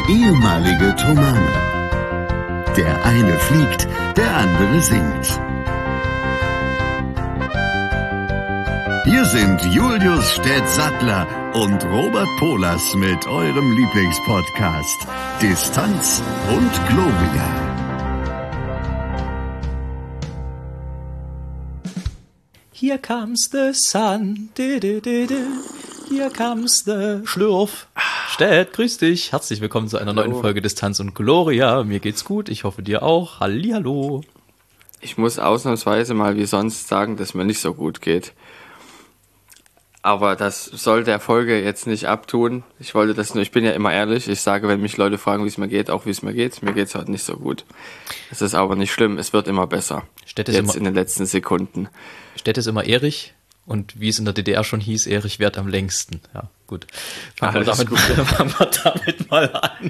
ehemalige Tomane. Der eine fliegt, der andere singt. Hier sind Julius Städtsattler und Robert Polas mit eurem Lieblingspodcast Distanz und Gloria. Here comes the sun, here comes the Schlürf. Städt, grüß dich. Herzlich willkommen zu einer neuen Folge Distanz und Gloria. Mir geht's gut, ich hoffe dir auch. Hallihallo. Ich muss ausnahmsweise mal wie sonst sagen, dass mir nicht so gut geht. Aber das soll der Folge jetzt nicht abtun. Ich wollte das nur, ich bin ja immer ehrlich. Ich sage, wenn mich Leute fragen, wie es mir geht, auch wie es mir geht. Mir geht's heute nicht so gut. Es ist aber nicht schlimm, es wird immer besser. Jetzt in den letzten Sekunden. Städt ist immer Erich und wie es in der DDR schon hieß, Erich währt am längsten. Ja, gut. Fangen wir damit mal an.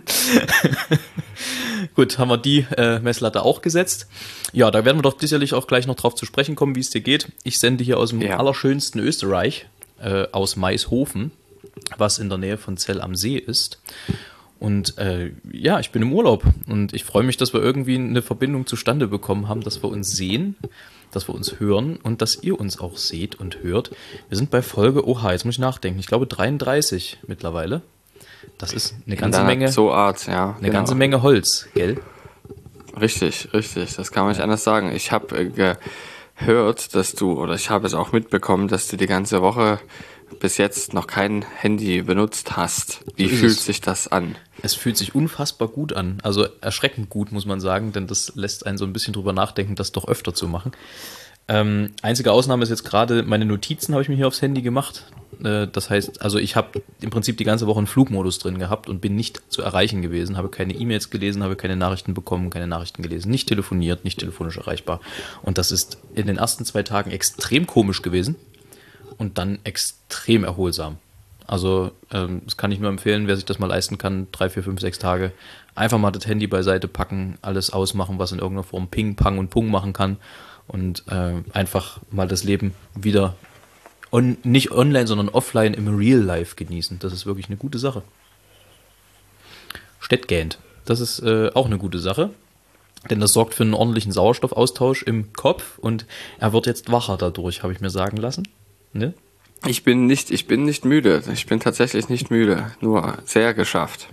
Gut, haben wir die Messlatte auch gesetzt. Ja, da werden wir doch sicherlich auch gleich noch drauf zu sprechen kommen, wie es dir geht. Ich sende hier aus dem allerschönsten Österreich, aus Maishofen, was in der Nähe von Zell am See ist. Und ich bin im Urlaub und ich freue mich, dass wir irgendwie eine Verbindung zustande bekommen haben, dass wir uns sehen, dass wir uns hören und dass ihr uns auch seht und hört. Wir sind bei Folge, jetzt muss ich nachdenken, ich glaube 33 mittlerweile. Das ist eine ganze Menge. Eine ganze Menge Holz, gell? Richtig, das kann man nicht anders sagen. Ich habe gehört, ich habe es auch mitbekommen, dass du die ganze Woche bis jetzt noch kein Handy benutzt hast. Wie fühlt sich das an? Es fühlt sich unfassbar gut an. Also erschreckend gut, muss man sagen, denn das lässt einen so ein bisschen drüber nachdenken, das doch öfter zu machen. Einzige Ausnahme ist jetzt gerade, meine Notizen habe ich mir hier aufs Handy gemacht. Das heißt, also ich habe im Prinzip die ganze Woche einen Flugmodus drin gehabt und bin nicht zu erreichen gewesen, habe keine E-Mails gelesen, habe keine Nachrichten bekommen, keine Nachrichten gelesen, nicht telefoniert, nicht telefonisch erreichbar. Und das ist in den ersten 2 Tagen extrem komisch gewesen und dann extrem erholsam. Also das kann ich nur empfehlen, wer sich das mal leisten kann, 3, 4, 5, 6 Tage, einfach mal das Handy beiseite packen, alles ausmachen, was in irgendeiner Form Ping, Pang und Pung machen kann und einfach mal das Leben wieder nicht online, sondern offline im Real Life genießen. Das ist wirklich eine gute Sache. Städtgähnt. Das ist auch eine gute Sache, denn das sorgt für einen ordentlichen Sauerstoffaustausch im Kopf und er wird jetzt wacher dadurch, habe ich mir sagen lassen. Ne? Ich bin nicht müde. Ich bin tatsächlich nicht müde. Nur sehr geschafft.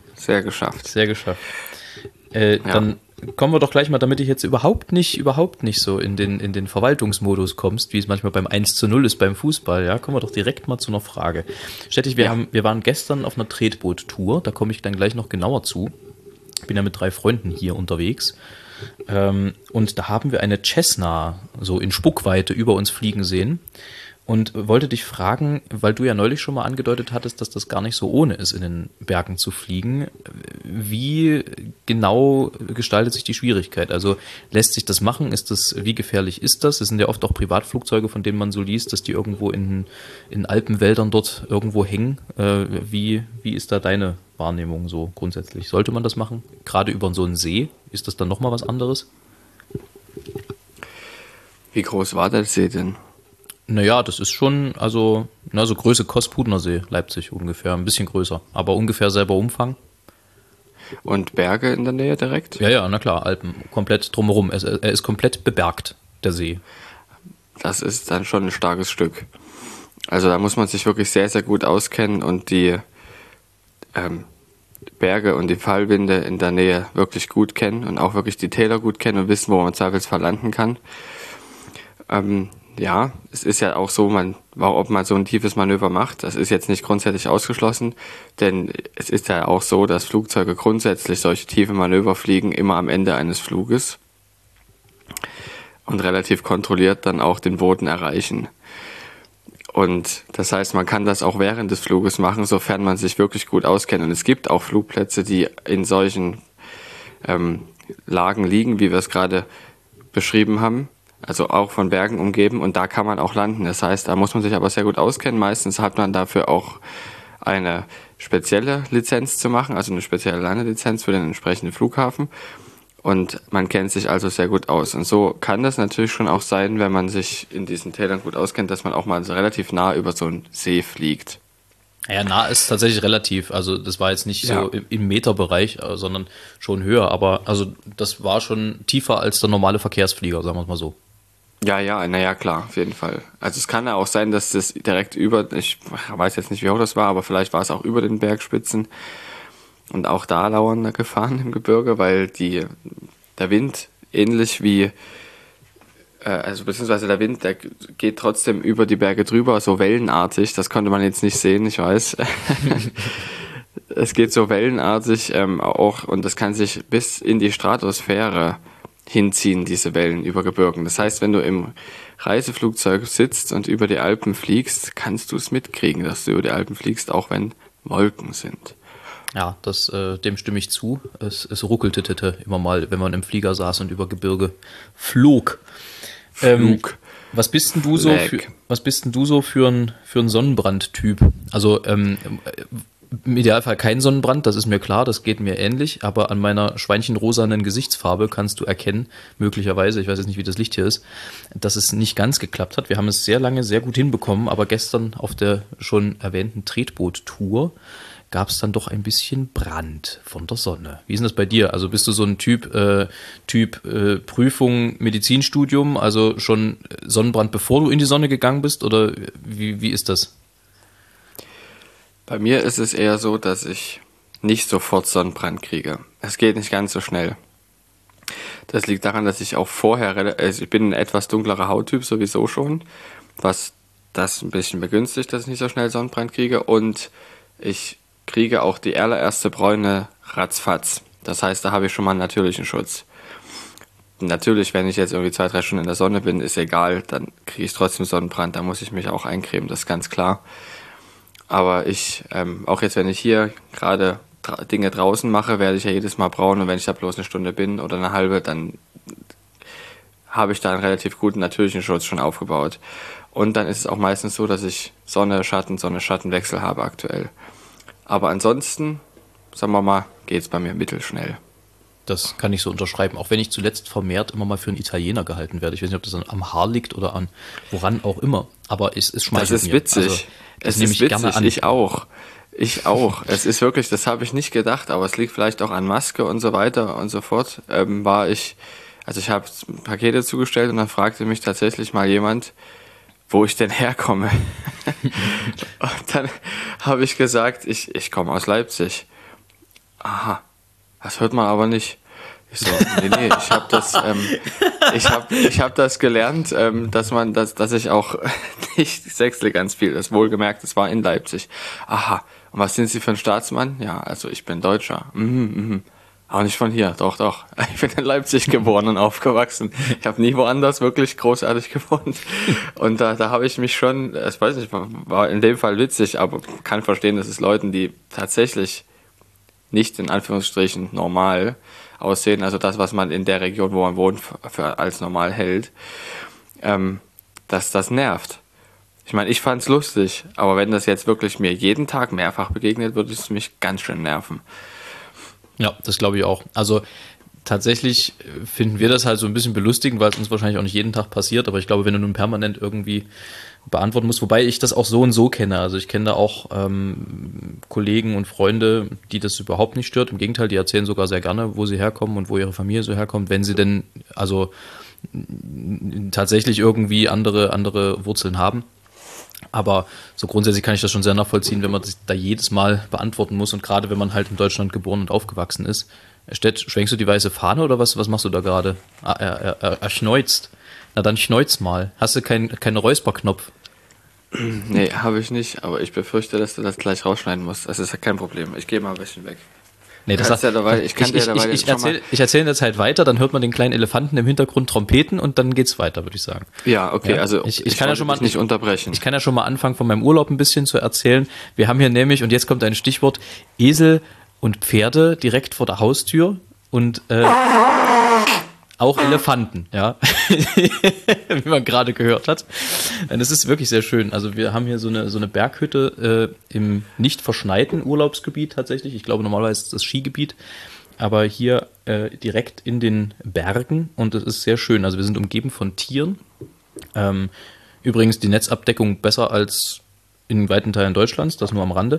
Dann kommen wir doch gleich mal, damit ich jetzt überhaupt nicht so in den Verwaltungsmodus kommst, wie es manchmal beim 1:0 ist beim Fußball, ja, kommen wir doch direkt mal zu einer Frage. Städtig, wir waren gestern auf einer Tretboot-Tour, da komme ich dann gleich noch genauer zu. Ich bin ja mit 3 Freunden hier unterwegs. Und da haben wir eine Cessna so in Spuckweite über uns fliegen sehen. Und wollte dich fragen, weil du ja neulich schon mal angedeutet hattest, dass das gar nicht so ohne ist, in den Bergen zu fliegen. Wie genau gestaltet sich die Schwierigkeit? Also lässt sich das machen? Wie gefährlich ist das? Es sind ja oft auch Privatflugzeuge, von denen man so liest, dass die irgendwo in Alpenwäldern dort irgendwo hängen. Wie ist da deine Wahrnehmung so grundsätzlich? Sollte man das machen? Gerade über so einen See? Ist das dann nochmal was anderes? Wie groß war der See denn? Naja, das ist schon, so Größe Kospudnersee, Leipzig ungefähr, ein bisschen größer, aber ungefähr selber Umfang. Und Berge in der Nähe direkt? Ja, na klar, Alpen, komplett drumherum, er ist komplett bebergt, der See. Das ist dann schon ein starkes Stück. Also da muss man sich wirklich sehr, sehr gut auskennen und die Berge und die Fallwinde in der Nähe wirklich gut kennen und auch wirklich die Täler gut kennen und wissen, wo man im Zweifelsfall landen kann. Ja, es ist ja auch so, ob man so ein tiefes Manöver macht, das ist jetzt nicht grundsätzlich ausgeschlossen, denn es ist ja auch so, dass Flugzeuge grundsätzlich solche tiefe Manöver fliegen immer am Ende eines Fluges und relativ kontrolliert dann auch den Boden erreichen. Und das heißt, man kann das auch während des Fluges machen, sofern man sich wirklich gut auskennt. Und es gibt auch Flugplätze, die in solchen Lagen liegen, wie wir es gerade beschrieben haben. Also auch von Bergen umgeben und da kann man auch landen. Das heißt, da muss man sich aber sehr gut auskennen. Meistens hat man dafür auch eine spezielle Lizenz zu machen, also eine spezielle Landelizenz für den entsprechenden Flughafen. Und man kennt sich also sehr gut aus. Und so kann das natürlich schon auch sein, wenn man sich in diesen Tälern gut auskennt, dass man auch mal so relativ nah über so einen See fliegt. Ja, nah ist tatsächlich relativ. Also das war jetzt nicht so im Meterbereich, sondern schon höher. Aber also das war schon tiefer als der normale Verkehrsflieger, sagen wir es mal so. Ja, naja, klar, auf jeden Fall. Also es kann ja auch sein, dass das direkt ich weiß jetzt nicht, wie hoch das war, aber vielleicht war es auch über den Bergspitzen und auch da lauernder Gefahren im Gebirge, weil der Wind ähnlich wie, beziehungsweise der Wind, der geht trotzdem über die Berge drüber, so wellenartig, das konnte man jetzt nicht sehen, ich weiß. Es geht so wellenartig auch und das kann sich bis in die Stratosphäre hinziehen, diese Wellen über Gebirgen. Das heißt, wenn du im Reiseflugzeug sitzt und über die Alpen fliegst, kannst du es mitkriegen, dass du über die Alpen fliegst, auch wenn Wolken sind. Ja, dem stimme ich zu. Es ruckelte immer mal, wenn man im Flieger saß und über Gebirge flog. Was bist denn du so für ein Sonnenbrandtyp? Also im Idealfall kein Sonnenbrand, das ist mir klar, das geht mir ähnlich, aber an meiner schweinchenrosanen Gesichtsfarbe kannst du erkennen, möglicherweise, ich weiß jetzt nicht, wie das Licht hier ist, dass es nicht ganz geklappt hat. Wir haben es sehr lange sehr gut hinbekommen, aber gestern auf der schon erwähnten Tretboot-Tour gab es dann doch ein bisschen Brand von der Sonne. Wie ist denn das bei dir? Also bist du so ein Typ Prüfung, Medizinstudium, also schon Sonnenbrand, bevor du in die Sonne gegangen bist, oder wie ist das? Bei mir ist es eher so, dass ich nicht sofort Sonnenbrand kriege. Es geht nicht ganz so schnell. Das liegt daran, dass ich auch vorher, ich bin ein etwas dunklerer Hauttyp sowieso schon, was das ein bisschen begünstigt, dass ich nicht so schnell Sonnenbrand kriege, und ich kriege auch die allererste Bräune ratzfatz. Das heißt, da habe ich schon mal einen natürlichen Schutz. Natürlich, wenn ich jetzt irgendwie 2-3 Stunden in der Sonne bin, ist egal, dann kriege ich trotzdem Sonnenbrand, da muss ich mich auch eincremen, das ist ganz klar. Aber auch jetzt, wenn ich hier gerade Dinge draußen mache, werde ich ja jedes Mal braun, und wenn ich da bloß eine Stunde bin oder eine halbe, dann habe ich da einen relativ guten natürlichen Schutz schon aufgebaut. Und dann ist es auch meistens so, dass ich Sonne-Schattenwechsel habe aktuell. Aber ansonsten, sagen wir mal, geht es bei mir mittelschnell. Das kann ich so unterschreiben, auch wenn ich zuletzt vermehrt immer mal für einen Italiener gehalten werde. Ich weiß nicht, ob das dann am Haar liegt oder an woran auch immer, aber es schmeichelt mir. Das ist witzig. Also, es ist witzig, ich auch. Es ist wirklich, das habe ich nicht gedacht, aber es liegt vielleicht auch an Maske und so weiter und so fort. Ich habe Pakete zugestellt und dann fragte mich tatsächlich mal jemand, wo ich denn herkomme. Und dann habe ich gesagt, ich komme aus Leipzig. Aha, das hört man aber nicht. Ich so, nee, ich habe das gelernt, dass ich auch nicht sechsle ganz viel, das wohlgemerkt, es war in Leipzig. Aha, und was sind Sie für ein Staatsmann? Ja, also ich bin Deutscher. Aber nicht von hier, doch. Ich bin in Leipzig geboren und aufgewachsen. Ich habe nie woanders wirklich großartig gewohnt. Und da habe ich mich schon, ich weiß nicht, war in dem Fall witzig, aber kann verstehen, dass es Leuten, die tatsächlich nicht in Anführungsstrichen normal aussehen, also das, was man in der Region, wo man wohnt, für als normal hält, dass das nervt. Ich meine, ich fand's lustig, aber wenn das jetzt wirklich mir jeden Tag mehrfach begegnet, würde es mich ganz schön nerven. Ja, das glaube ich auch. Also tatsächlich finden wir das halt so ein bisschen belustigend, weil es uns wahrscheinlich auch nicht jeden Tag passiert, aber ich glaube, wenn du nun permanent irgendwie beantworten musst, wobei ich das auch so und so kenne, also ich kenne da auch Kollegen und Freunde, die das überhaupt nicht stört, im Gegenteil, die erzählen sogar sehr gerne, wo sie herkommen und wo ihre Familie so herkommt, wenn sie denn also tatsächlich irgendwie andere Wurzeln haben. Aber so grundsätzlich kann ich das schon sehr nachvollziehen, wenn man das da jedes Mal beantworten muss, und gerade wenn man halt in Deutschland geboren und aufgewachsen ist. Stett, schwenkst du die weiße Fahne oder was machst du da gerade? Er schneuzt. Na dann schneuz mal. Hast du keinen Räusperknopf? Nee, habe ich nicht, aber ich befürchte, dass du das gleich rausschneiden musst. Das ist ja kein Problem. Ich gehe mal ein bisschen weg. Nee, das ich erzähle in der Zeit weiter, dann hört man den kleinen Elefanten im Hintergrund trompeten und dann geht's weiter, würde ich sagen. Ja, okay, ja, also ich kann ja schon mal nicht unterbrechen. Ich kann ja schon mal anfangen, von meinem Urlaub ein bisschen zu erzählen. Wir haben hier nämlich, und jetzt kommt ein Stichwort, Esel und Pferde direkt vor der Haustür und auch Elefanten, ja, wie man gerade gehört hat. Das ist wirklich sehr schön. Also wir haben hier so eine Berghütte im nicht verschneiten Urlaubsgebiet tatsächlich. Ich glaube, normalerweise ist das Skigebiet, aber hier direkt in den Bergen, und es ist sehr schön. Also wir sind umgeben von Tieren. Übrigens die Netzabdeckung besser als in weiten Teilen Deutschlands, das nur am Rande.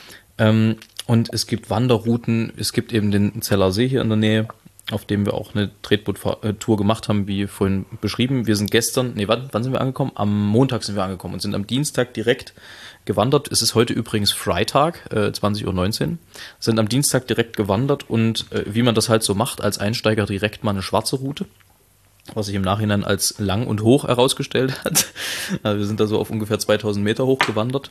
Und es gibt Wanderrouten, es gibt eben den Zeller See hier in der Nähe, auf dem wir auch eine Tretboot-Tour gemacht haben, wie vorhin beschrieben. Wir sind wann sind wir angekommen? Am Montag sind wir angekommen und sind am Dienstag direkt gewandert. Es ist heute übrigens Freitag, 20:19 Uhr. Sind am Dienstag direkt gewandert und wie man das halt so macht, als Einsteiger direkt mal eine schwarze Route, was sich im Nachhinein als lang und hoch herausgestellt hat. Also wir sind da so auf ungefähr 2000 Meter hoch gewandert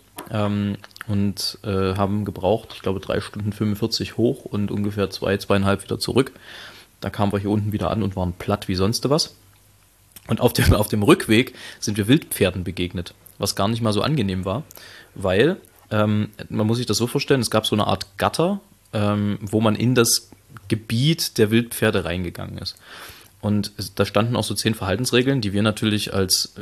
und haben gebraucht, ich glaube 3 Stunden 45 hoch und ungefähr 2,5 wieder zurück. Da kamen wir hier unten wieder an und waren platt wie sonst was. Und auf dem Rückweg sind wir Wildpferden begegnet, was gar nicht mal so angenehm war, weil, man muss sich das so vorstellen, es gab so eine Art Gatter, wo man in das Gebiet der Wildpferde reingegangen ist. Und da standen auch so 10 Verhaltensregeln, die wir natürlich als,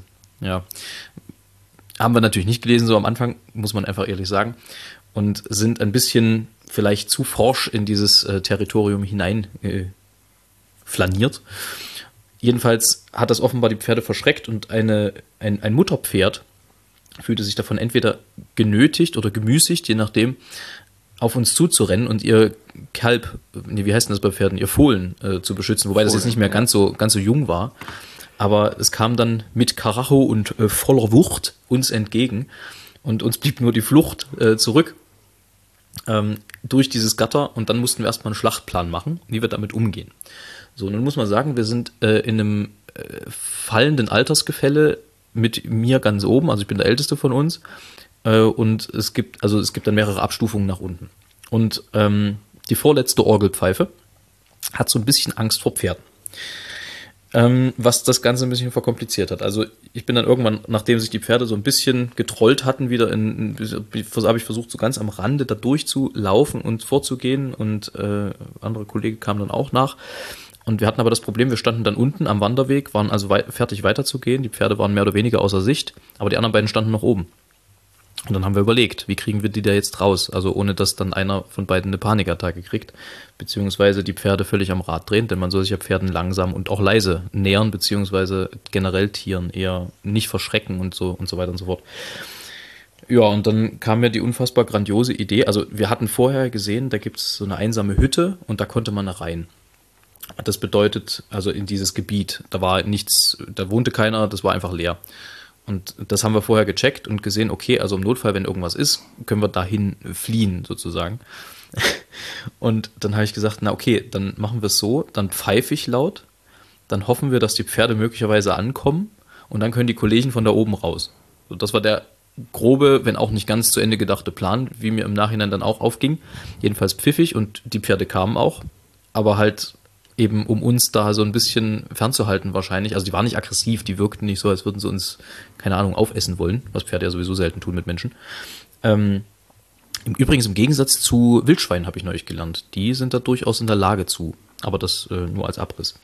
haben wir natürlich nicht gelesen, so am Anfang, muss man einfach ehrlich sagen, und sind ein bisschen vielleicht zu forsch in dieses Territorium hinein flaniert. Jedenfalls hat das offenbar die Pferde verschreckt und ein Mutterpferd fühlte sich davon entweder genötigt oder gemüßigt, je nachdem, auf uns zuzurennen und ihr Kalb, wie heißt denn das bei Pferden, ihr Fohlen zu beschützen, wobei das jetzt nicht mehr ganz so jung war. Aber es kam dann mit Karacho und voller Wucht uns entgegen und uns blieb nur die Flucht zurück durch dieses Gatter und dann mussten wir erstmal einen Schlachtplan machen, wie wir damit umgehen. So, nun muss man sagen, wir sind in einem fallenden Altersgefälle mit mir ganz oben, also ich bin der Älteste von uns, und es gibt dann mehrere Abstufungen nach unten. Und die vorletzte Orgelpfeife hat so ein bisschen Angst vor Pferden. Was das Ganze ein bisschen verkompliziert hat. Also ich bin dann irgendwann, nachdem sich die Pferde so ein bisschen getrollt hatten, habe ich versucht, so ganz am Rande da durchzulaufen und vorzugehen und andere Kollegen kamen dann auch nach. Und wir hatten aber das Problem, wir standen dann unten am Wanderweg, waren also fertig weiterzugehen. Die Pferde waren mehr oder weniger außer Sicht, aber die anderen beiden standen noch oben. Und dann haben wir überlegt, wie kriegen wir die da jetzt raus? Also ohne, dass dann einer von beiden eine Panikattacke kriegt, beziehungsweise die Pferde völlig am Rad drehen, denn man soll sich ja Pferden langsam und auch leise nähern, beziehungsweise generell Tieren eher nicht verschrecken und so weiter und so fort. Ja, und dann kam mir die unfassbar grandiose Idee, also wir hatten vorher gesehen, da gibt es so eine einsame Hütte und da konnte man rein. Das bedeutet, also in dieses Gebiet, da war nichts, da wohnte keiner, das war einfach leer. Und das haben wir vorher gecheckt und gesehen, okay, also im Notfall, wenn irgendwas ist, können wir dahin fliehen sozusagen. Und dann habe ich gesagt, na okay, dann machen wir es so, dann pfeife ich laut, dann hoffen wir, dass die Pferde möglicherweise ankommen und dann können die Kollegen von da oben raus. So, das war der grobe, wenn auch nicht ganz zu Ende gedachte Plan, wie mir im Nachhinein dann auch aufging. Jedenfalls pfiffig und die Pferde kamen auch, aber halt eben um uns da so ein bisschen fernzuhalten wahrscheinlich. Also die waren nicht aggressiv, die wirkten nicht so, als würden sie uns, keine Ahnung, aufessen wollen, was Pferde ja sowieso selten tun mit Menschen. Übrigens im Gegensatz zu Wildschweinen habe ich neulich gelernt. Die sind da durchaus in der Lage zu, aber das nur als Abriss.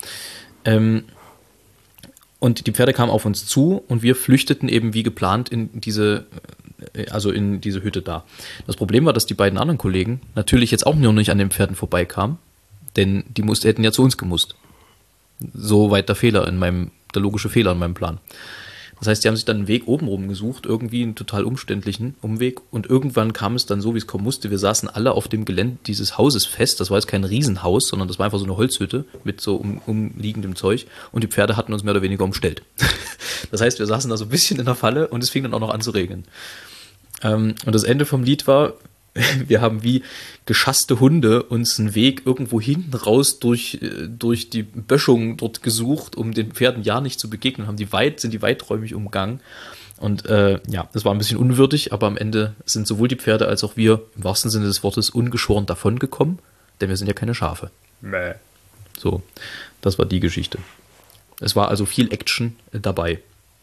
Und die Pferde kamen auf uns zu und wir flüchteten eben wie geplant in diese Hütte da. Das Problem war, dass die beiden anderen Kollegen natürlich jetzt auch nur nicht an den Pferden vorbeikamen, denn die hätten ja zu uns gemusst. So weit der logische Fehler in meinem Plan. Das heißt, die haben sich dann einen Weg obenrum gesucht, irgendwie einen total umständlichen Umweg. Und irgendwann kam es dann so, wie es kommen musste. Wir saßen alle auf dem Gelände dieses Hauses fest. Das war jetzt kein Riesenhaus, sondern das war einfach so eine Holzhütte mit so umliegendem Zeug. Und die Pferde hatten uns mehr oder weniger umstellt. Das heißt, wir saßen da so ein bisschen in der Falle und es fing dann auch noch an zu regnen. Und das Ende vom Lied war, wir haben wie geschasste Hunde uns einen Weg irgendwo hinten raus durch die Böschung dort gesucht, um den Pferden ja nicht zu begegnen, sind die weiträumig umgangen. Und das war ein bisschen unwürdig, aber am Ende sind sowohl die Pferde als auch wir im wahrsten Sinne des Wortes ungeschoren davongekommen, denn wir sind ja keine Schafe. Mäh. So, das war die Geschichte. Es war also viel Action dabei.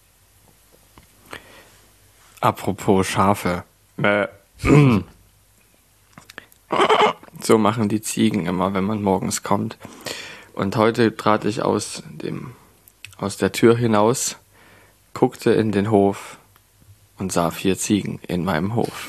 Apropos Schafe. So machen die Ziegen immer, wenn man morgens kommt. Und heute trat ich aus der Tür hinaus, guckte in den Hof und sah 4 Ziegen in meinem Hof.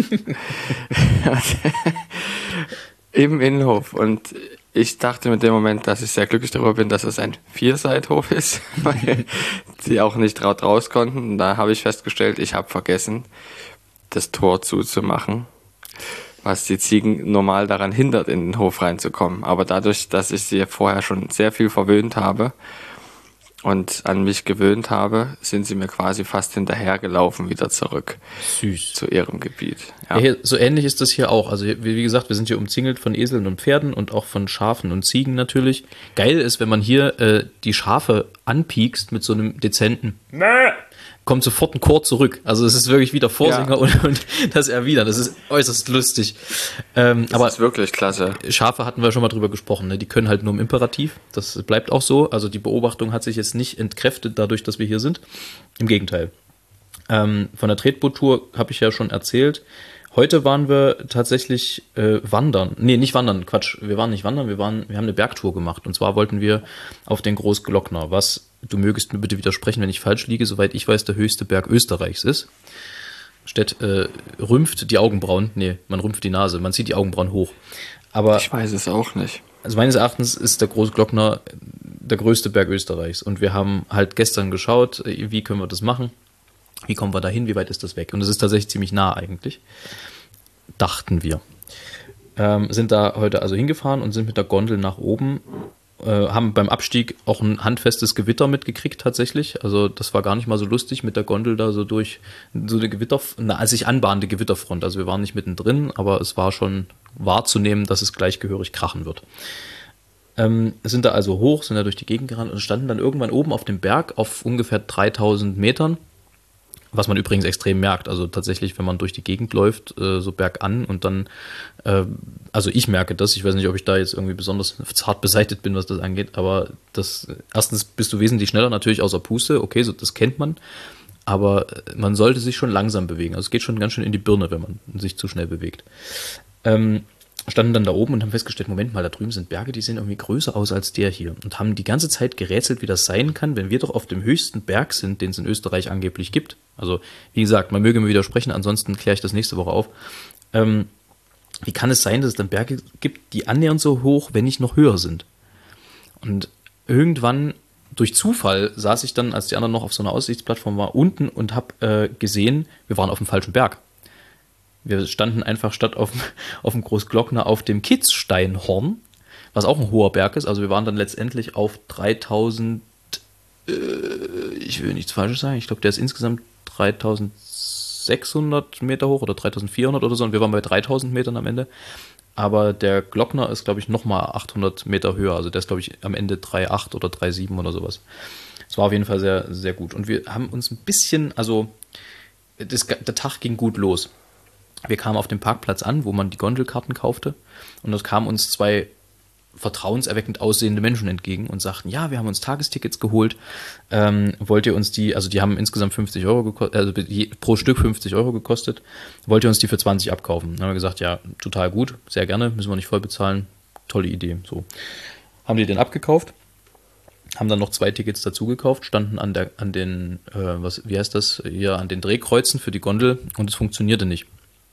Im Innenhof. Und ich dachte mit dem Moment, dass ich sehr glücklich darüber bin, dass es ein 4-Seithof ist, weil sie auch nicht raus konnten. Und da habe ich festgestellt, ich habe vergessen, das Tor zuzumachen, was die Ziegen normal daran hindert, in den Hof reinzukommen. Aber dadurch, dass ich sie vorher schon sehr viel verwöhnt habe und an mich gewöhnt habe, sind sie mir quasi fast hinterhergelaufen wieder zurück. Süß. Zu ihrem Gebiet. Ja. Ja, so ähnlich ist das hier auch. Also wie gesagt, wir sind hier umzingelt von Eseln und Pferden und auch von Schafen und Ziegen natürlich. Geil ist, wenn man hier die Schafe anpiekst mit so einem dezenten kommt sofort ein Chor zurück. Also es ist wirklich wieder Vorsänger und das Erwidern. Das ist äußerst lustig. Aber ist wirklich klasse. Schafe hatten wir schon mal drüber gesprochen. Ne? Die können halt nur im Imperativ. Das bleibt auch so. Also die Beobachtung hat sich jetzt nicht entkräftet dadurch, dass wir hier sind. Im Gegenteil. Von der Tretboot-Tour habe ich ja schon erzählt. Heute waren wir tatsächlich wandern. Nee, nicht wandern, Quatsch. Wir waren nicht wandern, wir haben eine Bergtour gemacht. Und zwar wollten wir auf den Großglockner, was, du mögest mir bitte widersprechen, wenn ich falsch liege, soweit ich weiß, der höchste Berg Österreichs ist. Stedt rümpft die Augenbrauen. Nee, man rümpft die Nase, man zieht die Augenbrauen hoch. Aber ich weiß es auch nicht. Also meines Erachtens ist der Großglockner der größte Berg Österreichs. Und wir haben halt gestern geschaut, wie können wir das machen. Wie kommen wir da hin? Wie weit ist das weg? Und es ist tatsächlich ziemlich nah eigentlich. Dachten wir. Sind da heute also hingefahren und sind mit der Gondel nach oben. Haben beim Abstieg auch ein handfestes Gewitter mitgekriegt tatsächlich. Also das war gar nicht mal so lustig mit der Gondel da so durch so eine sich anbahnende Gewitterfront. Also wir waren nicht mittendrin, aber es war schon wahrzunehmen, dass es gleich gehörig krachen wird. Sind da also hoch, sind da durch die Gegend gerannt und standen dann irgendwann oben auf dem Berg auf ungefähr 3000 Metern. Was man übrigens extrem merkt, also tatsächlich, wenn man durch die Gegend läuft, so bergan und dann, also ich merke das, ich weiß nicht, ob ich da jetzt irgendwie besonders zart beseitigt bin, was das angeht, aber erstens bist du wesentlich schneller natürlich außer Puste, okay, so, das kennt man, aber man sollte sich schon langsam bewegen, also es geht schon ganz schön in die Birne, wenn man sich zu schnell bewegt. Standen dann da oben und haben festgestellt, Moment mal, da drüben sind Berge, die sehen irgendwie größer aus als der hier. Und haben die ganze Zeit gerätselt, wie das sein kann, wenn wir doch auf dem höchsten Berg sind, den es in Österreich angeblich gibt. Also, wie gesagt, man möge mir widersprechen, ansonsten kläre ich das nächste Woche auf. Wie kann es sein, dass es dann Berge gibt, die annähernd so hoch, wenn nicht noch höher sind? Und irgendwann, durch Zufall, saß ich dann, als die anderen noch auf so einer Aussichtsplattform waren, unten und habe gesehen, wir waren auf dem falschen Berg. Wir standen einfach statt auf dem Großglockner auf dem Kitzsteinhorn, was auch ein hoher Berg ist. Also wir waren dann letztendlich auf 3000, ich will nichts Falsches sagen, ich glaube, der ist insgesamt 3600 Meter hoch oder 3400 oder so. Und wir waren bei 3000 Metern am Ende. Aber der Glockner ist, glaube ich, nochmal 800 Meter höher. Also der ist, glaube ich, am Ende 3,8 oder 3,7 oder sowas. Das war auf jeden Fall sehr, sehr gut. Und wir haben uns ein bisschen, also der Tag ging gut los. Wir kamen auf dem Parkplatz an, wo man die Gondelkarten kaufte. Und dort kamen uns zwei vertrauenserweckend aussehende Menschen entgegen und sagten, ja, wir haben uns Tagestickets geholt. Wollt ihr uns die, also die haben insgesamt 50 Euro gekostet, also pro Stück 50 Euro gekostet. Wollt ihr uns die für 20 abkaufen? Dann haben wir gesagt, ja, total gut, sehr gerne, müssen wir nicht voll bezahlen. Tolle Idee. So. Haben die den abgekauft, haben dann noch 2 Tickets dazu gekauft, standen an den Drehkreuzen für die Gondel und es funktionierte nicht.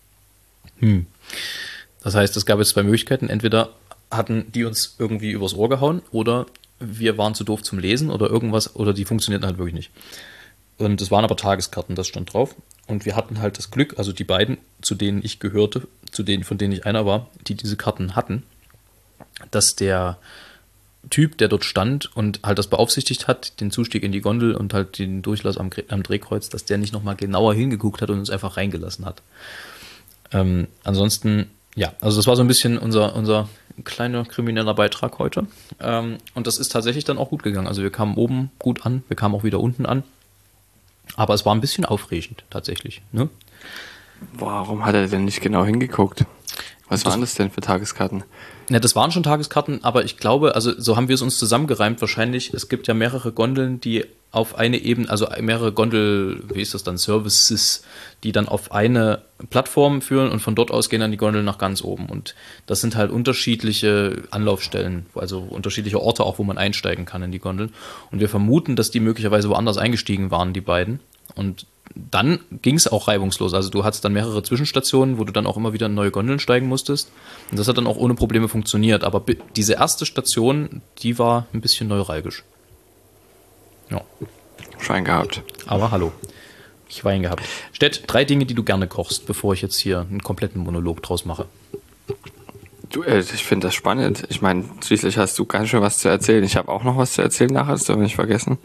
Das heißt, es gab jetzt 2 Möglichkeiten. Entweder hatten die uns irgendwie übers Ohr gehauen oder wir waren zu doof zum Lesen oder irgendwas oder die funktionierten halt wirklich nicht. Und es waren aber Tageskarten, das stand drauf. Und wir hatten halt das Glück, also die beiden, zu denen ich gehörte, von denen ich einer war, die diese Karten hatten, dass der Typ, der dort stand und halt das beaufsichtigt hat, den Zustieg in die Gondel und halt den Durchlass am Drehkreuz, dass der nicht nochmal genauer hingeguckt hat und uns einfach reingelassen hat. Ansonsten, ja, also das war so ein bisschen unser kleiner krimineller Beitrag heute. Und das ist tatsächlich dann auch gut gegangen. Also wir kamen oben gut an, wir kamen auch wieder unten an. Aber es war ein bisschen aufregend, tatsächlich. Ne? Warum hat er denn nicht genau hingeguckt? Was waren das denn für Tageskarten? Ja, das waren schon Tageskarten, aber ich glaube, also so haben wir es uns zusammengereimt wahrscheinlich. Es gibt ja mehrere Gondeln, die auf eine Ebene, also mehrere Services, die dann auf eine Plattform führen und von dort aus gehen dann die Gondeln nach ganz oben. Und das sind halt unterschiedliche Anlaufstellen, also unterschiedliche Orte auch, wo man einsteigen kann in die Gondeln. Und wir vermuten, dass die möglicherweise woanders eingestiegen waren, die beiden. Und dann ging es auch reibungslos. Also du hattest dann mehrere Zwischenstationen, wo du dann auch immer wieder in neue Gondeln steigen musstest. Und das hat dann auch ohne Probleme funktioniert. Aber diese erste Station, die war ein bisschen neuralgisch. Ja. Schein gehabt. Aber hallo. Schwein gehabt. Stett, 3 Dinge, die du gerne kochst, bevor ich jetzt hier einen kompletten Monolog draus mache. Du, ich finde das spannend. Ich meine, schließlich hast du ganz schön was zu erzählen. Ich habe auch noch was zu erzählen nachher, das dürfen wir nicht vergessen.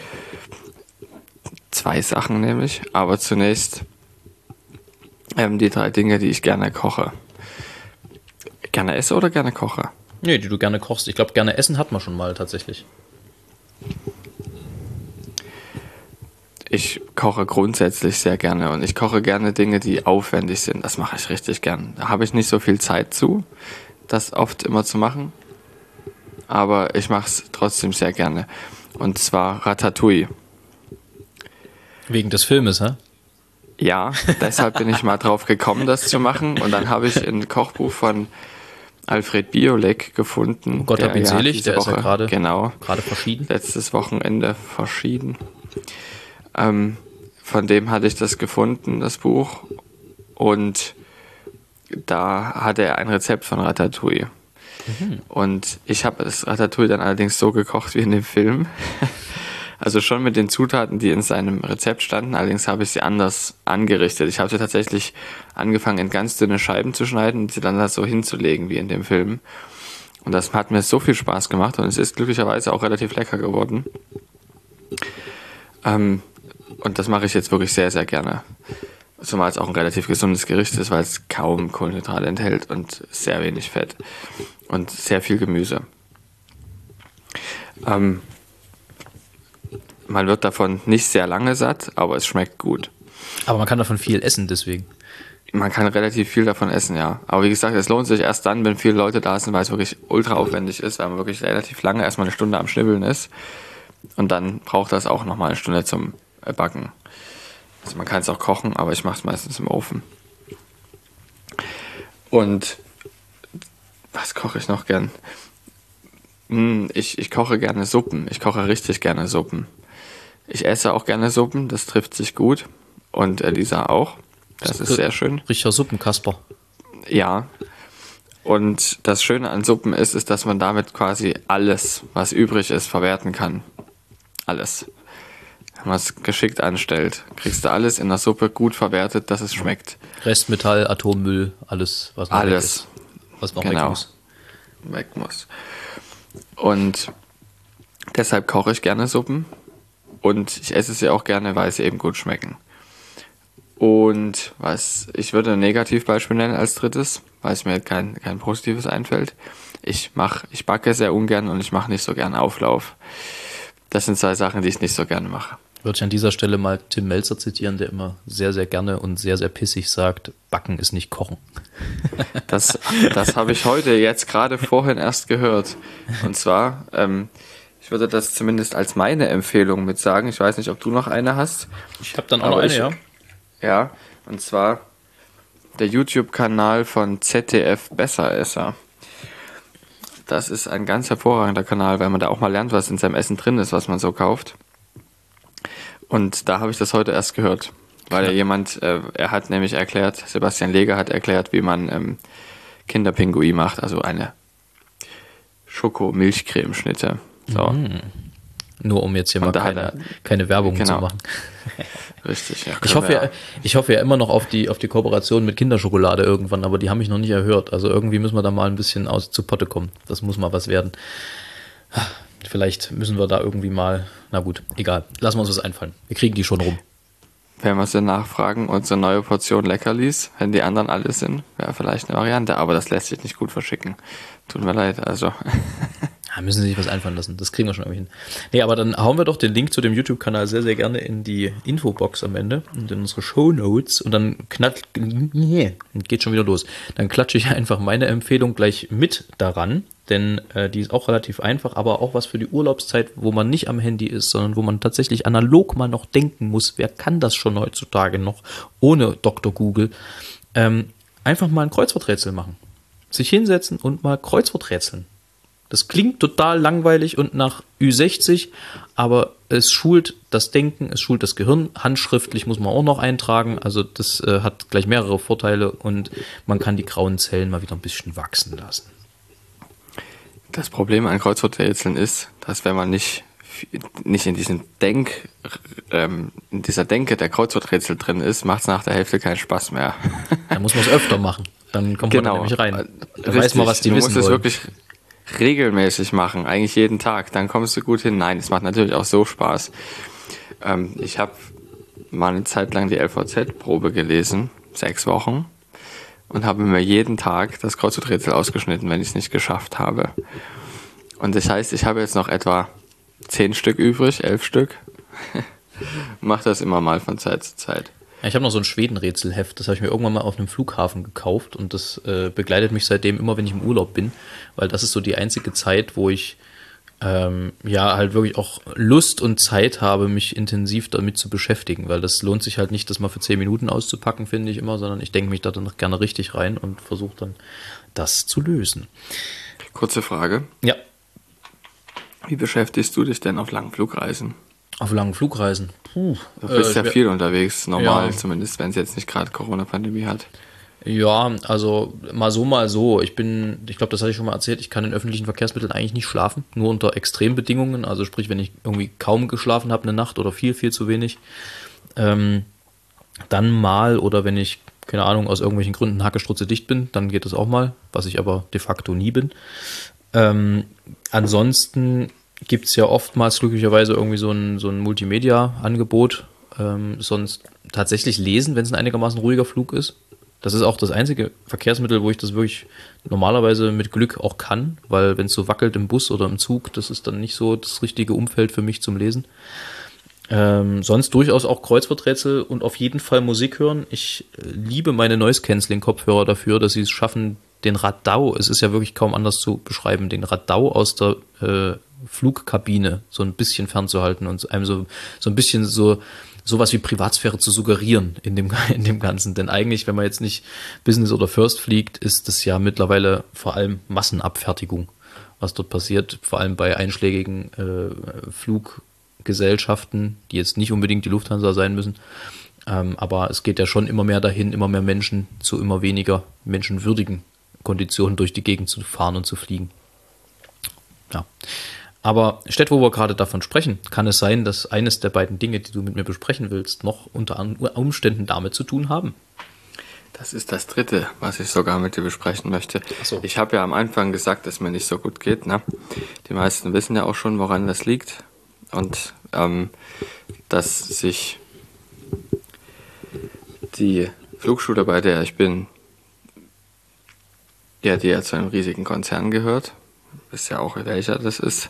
2 Sachen nämlich, aber zunächst die 3 Dinge, die ich gerne koche. Gerne esse oder gerne koche? Nee, die du gerne kochst. Ich glaube, gerne essen hat man schon mal tatsächlich. Ich koche grundsätzlich sehr gerne und ich koche gerne Dinge, die aufwendig sind. Das mache ich richtig gern. Da habe ich nicht so viel Zeit zu, das oft immer zu machen. Aber ich mache es trotzdem sehr gerne. Und zwar Ratatouille. Wegen des Filmes, hä? Ja, deshalb bin ich mal drauf gekommen, das zu machen. Und dann habe ich ein Kochbuch von Alfred Biolek gefunden. Gott hab ihn selig, diese der ist ja Woche, gerade verschieden. Letztes Wochenende verschieden. Von dem hatte ich das gefunden, das Buch. Und da hatte er ein Rezept von Ratatouille. Und ich habe das Ratatouille dann allerdings so gekocht wie in dem Film. Also schon mit den Zutaten, die in seinem Rezept standen, allerdings habe ich sie anders angerichtet. Ich habe sie tatsächlich angefangen, in ganz dünne Scheiben zu schneiden und sie dann da so hinzulegen wie in dem Film. Und das hat mir so viel Spaß gemacht und es ist glücklicherweise auch relativ lecker geworden. Und das mache ich jetzt wirklich sehr, sehr gerne. Zumal es auch ein relativ gesundes Gericht ist, weil es kaum Kohlenhydrate enthält und sehr wenig Fett und sehr viel Gemüse. Man wird davon nicht sehr lange satt, aber es schmeckt gut. Aber man kann davon viel essen, deswegen. Man kann relativ viel davon essen, ja. Aber wie gesagt, es lohnt sich erst dann, wenn viele Leute da sind, weil es wirklich ultra aufwendig ist, weil man wirklich relativ lange erstmal eine Stunde am Schnibbeln ist. Und dann braucht das auch nochmal eine Stunde zum Backen. Also man kann es auch kochen, aber ich mache es meistens im Ofen. Und was koche ich noch gern? Ich koche gerne Suppen. Ich koche richtig gerne Suppen. Ich esse auch gerne Suppen, das trifft sich gut. Und Elisa auch. Das ist sehr schön. Richtiger Suppenkasper. Ja. Und das Schöne an Suppen ist, dass man damit quasi alles, was übrig ist, verwerten kann. Alles. Wenn man es geschickt anstellt, kriegst du alles in der Suppe gut verwertet, dass es schmeckt. Restmetall, Atommüll, alles, was noch weg ist. Was noch weg muss. Weg muss. Und deshalb koche ich gerne Suppen. Und ich esse sie auch gerne, weil sie eben gut schmecken. Und ich würde ein Negativbeispiel nennen als drittes, weil es mir kein positives einfällt. Ich backe sehr ungern und ich mache nicht so gern Auflauf. Das sind 2 Sachen, die ich nicht so gerne mache. Würde ich an dieser Stelle mal Tim Melzer zitieren, der immer sehr, sehr gerne und sehr, sehr pissig sagt, Backen ist nicht Kochen. Das habe ich heute jetzt gerade vorhin erst gehört. Und zwar, ich würde das zumindest als meine Empfehlung mit sagen. Ich weiß nicht, ob du noch eine hast. Ich habe dann auch noch eine, ja. Ja, und zwar der YouTube-Kanal von ZDF Besseresser. Das ist ein ganz hervorragender Kanal, weil man da auch mal lernt, was in seinem Essen drin ist, was man so kauft. Und da habe ich das heute erst gehört, weil er hat nämlich erklärt, Sebastian Leger hat erklärt, wie man Kinderpingui macht, also eine Schoko-Milchcremeschnitte. So. Nur um jetzt hier mal keine Werbung zu machen. Richtig, ja. Ich hoffe ja immer noch auf die Kooperation mit Kinderschokolade irgendwann, aber die haben mich noch nicht erhört. Also irgendwie müssen wir da mal ein bisschen zu Potte kommen. Das muss mal was werden. Vielleicht müssen wir da irgendwie mal, na gut, egal. Lassen wir uns was einfallen. Wir kriegen die schon rum. Wenn wir sie nachfragen, unsere neue Portion Leckerlis, wenn die anderen alle sind, wäre vielleicht eine Variante, aber das lässt sich nicht gut verschicken. Tut mir leid, also. Ja, müssen Sie sich was einfallen lassen. Das kriegen wir schon irgendwie hin. Nee, aber dann hauen wir doch den Link zu dem YouTube-Kanal sehr, sehr gerne in die Infobox am Ende und in unsere Shownotes und dann geht schon wieder los. Dann klatsche ich einfach meine Empfehlung gleich mit daran, denn die ist auch relativ einfach, aber auch was für die Urlaubszeit, wo man nicht am Handy ist, sondern wo man tatsächlich analog mal noch denken muss. Wer kann das schon heutzutage noch ohne Dr. Google? Einfach mal ein Kreuzworträtsel machen. Sich hinsetzen und mal Kreuzworträtseln. Das klingt total langweilig und nach Ü60, aber es schult das Denken, es schult das Gehirn. Handschriftlich muss man auch noch eintragen, also das hat gleich mehrere Vorteile und man kann die grauen Zellen mal wieder ein bisschen wachsen lassen. Das Problem an Kreuzworträtseln ist, dass wenn man nicht nicht in diesem in dieser Denke der Kreuzworträtsel drin ist, macht es nach der Hälfte keinen Spaß mehr. Dann muss man es öfter machen. Dann kommt man da nämlich rein. Dann weiß man, was die wissen wollen. Du musst es wirklich regelmäßig machen, eigentlich jeden Tag. Dann kommst du gut hin. Nein, es macht natürlich auch so Spaß. Ich habe mal eine Zeit lang die LVZ-Probe gelesen, 6 Wochen, und habe mir jeden Tag das Kreuzworträtsel ausgeschnitten, wenn ich es nicht geschafft habe. Und das heißt, ich habe jetzt noch etwa 10 Stück übrig, 11 Stück. Mach das immer mal von Zeit zu Zeit. Ja, ich habe noch so ein Schweden-Rätselheft, das habe ich mir irgendwann mal auf einem Flughafen gekauft und das begleitet mich seitdem immer, wenn ich im Urlaub bin, weil das ist so die einzige Zeit, wo ich halt wirklich auch Lust und Zeit habe, mich intensiv damit zu beschäftigen, weil das lohnt sich halt nicht, das mal für 10 Minuten auszupacken, finde ich immer, sondern ich denke mich da dann noch gerne richtig rein und versuche dann das zu lösen. Kurze Frage. Ja. Wie beschäftigst du dich denn auf langen Flugreisen? Auf langen Flugreisen? Du bist ja viel unterwegs, normal, zumindest wenn es jetzt nicht gerade Corona-Pandemie hat. Ja, also mal so. Ich glaube, das hatte ich schon mal erzählt, ich kann in öffentlichen Verkehrsmitteln eigentlich nicht schlafen, nur unter Extrembedingungen, also sprich, wenn ich irgendwie kaum geschlafen habe eine Nacht oder viel zu wenig, dann mal, oder wenn ich, keine Ahnung, aus irgendwelchen Gründen hackestrutze dicht bin, dann geht das auch mal, was ich aber de facto nie bin. Ansonsten gibt es ja oftmals glücklicherweise irgendwie so ein Multimedia-Angebot, sonst tatsächlich lesen, wenn es ein einigermaßen ruhiger Flug ist. Das ist auch das einzige Verkehrsmittel, wo ich das wirklich normalerweise mit Glück auch kann, weil wenn es so wackelt im Bus oder im Zug, das ist dann nicht so das richtige Umfeld für mich zum Lesen. Sonst durchaus auch Kreuzworträtsel und auf jeden Fall Musik hören. Ich liebe meine Noise-Canceling-Kopfhörer dafür, dass sie es schaffen, den Radau, es ist ja wirklich kaum anders zu beschreiben, den Radau aus der Flugkabine so ein bisschen fernzuhalten und einem so ein bisschen sowas wie Privatsphäre zu suggerieren in dem Ganzen. Denn eigentlich, wenn man jetzt nicht Business oder First fliegt, ist das ja mittlerweile vor allem Massenabfertigung, was dort passiert, vor allem bei einschlägigen Fluggesellschaften, die jetzt nicht unbedingt die Lufthansa sein müssen. Aber es geht ja schon immer mehr dahin, immer mehr Menschen zu immer weniger menschenwürdigen Konditionen durch die Gegend zu fahren und zu fliegen. Ja. Aber Stett, wo wir gerade davon sprechen, kann es sein, dass eines der beiden Dinge, die du mit mir besprechen willst, noch unter Umständen damit zu tun haben? Das ist das dritte, was ich sogar mit dir besprechen möchte. Ach so. Ich habe ja am Anfang gesagt, dass mir nicht so gut geht. Ne? Die meisten wissen ja auch schon, woran das liegt. Und dass sich die Flugschule, bei der ich bin, ja, die ja zu einem riesigen Konzern gehört, wisst ja auch, welcher das ist,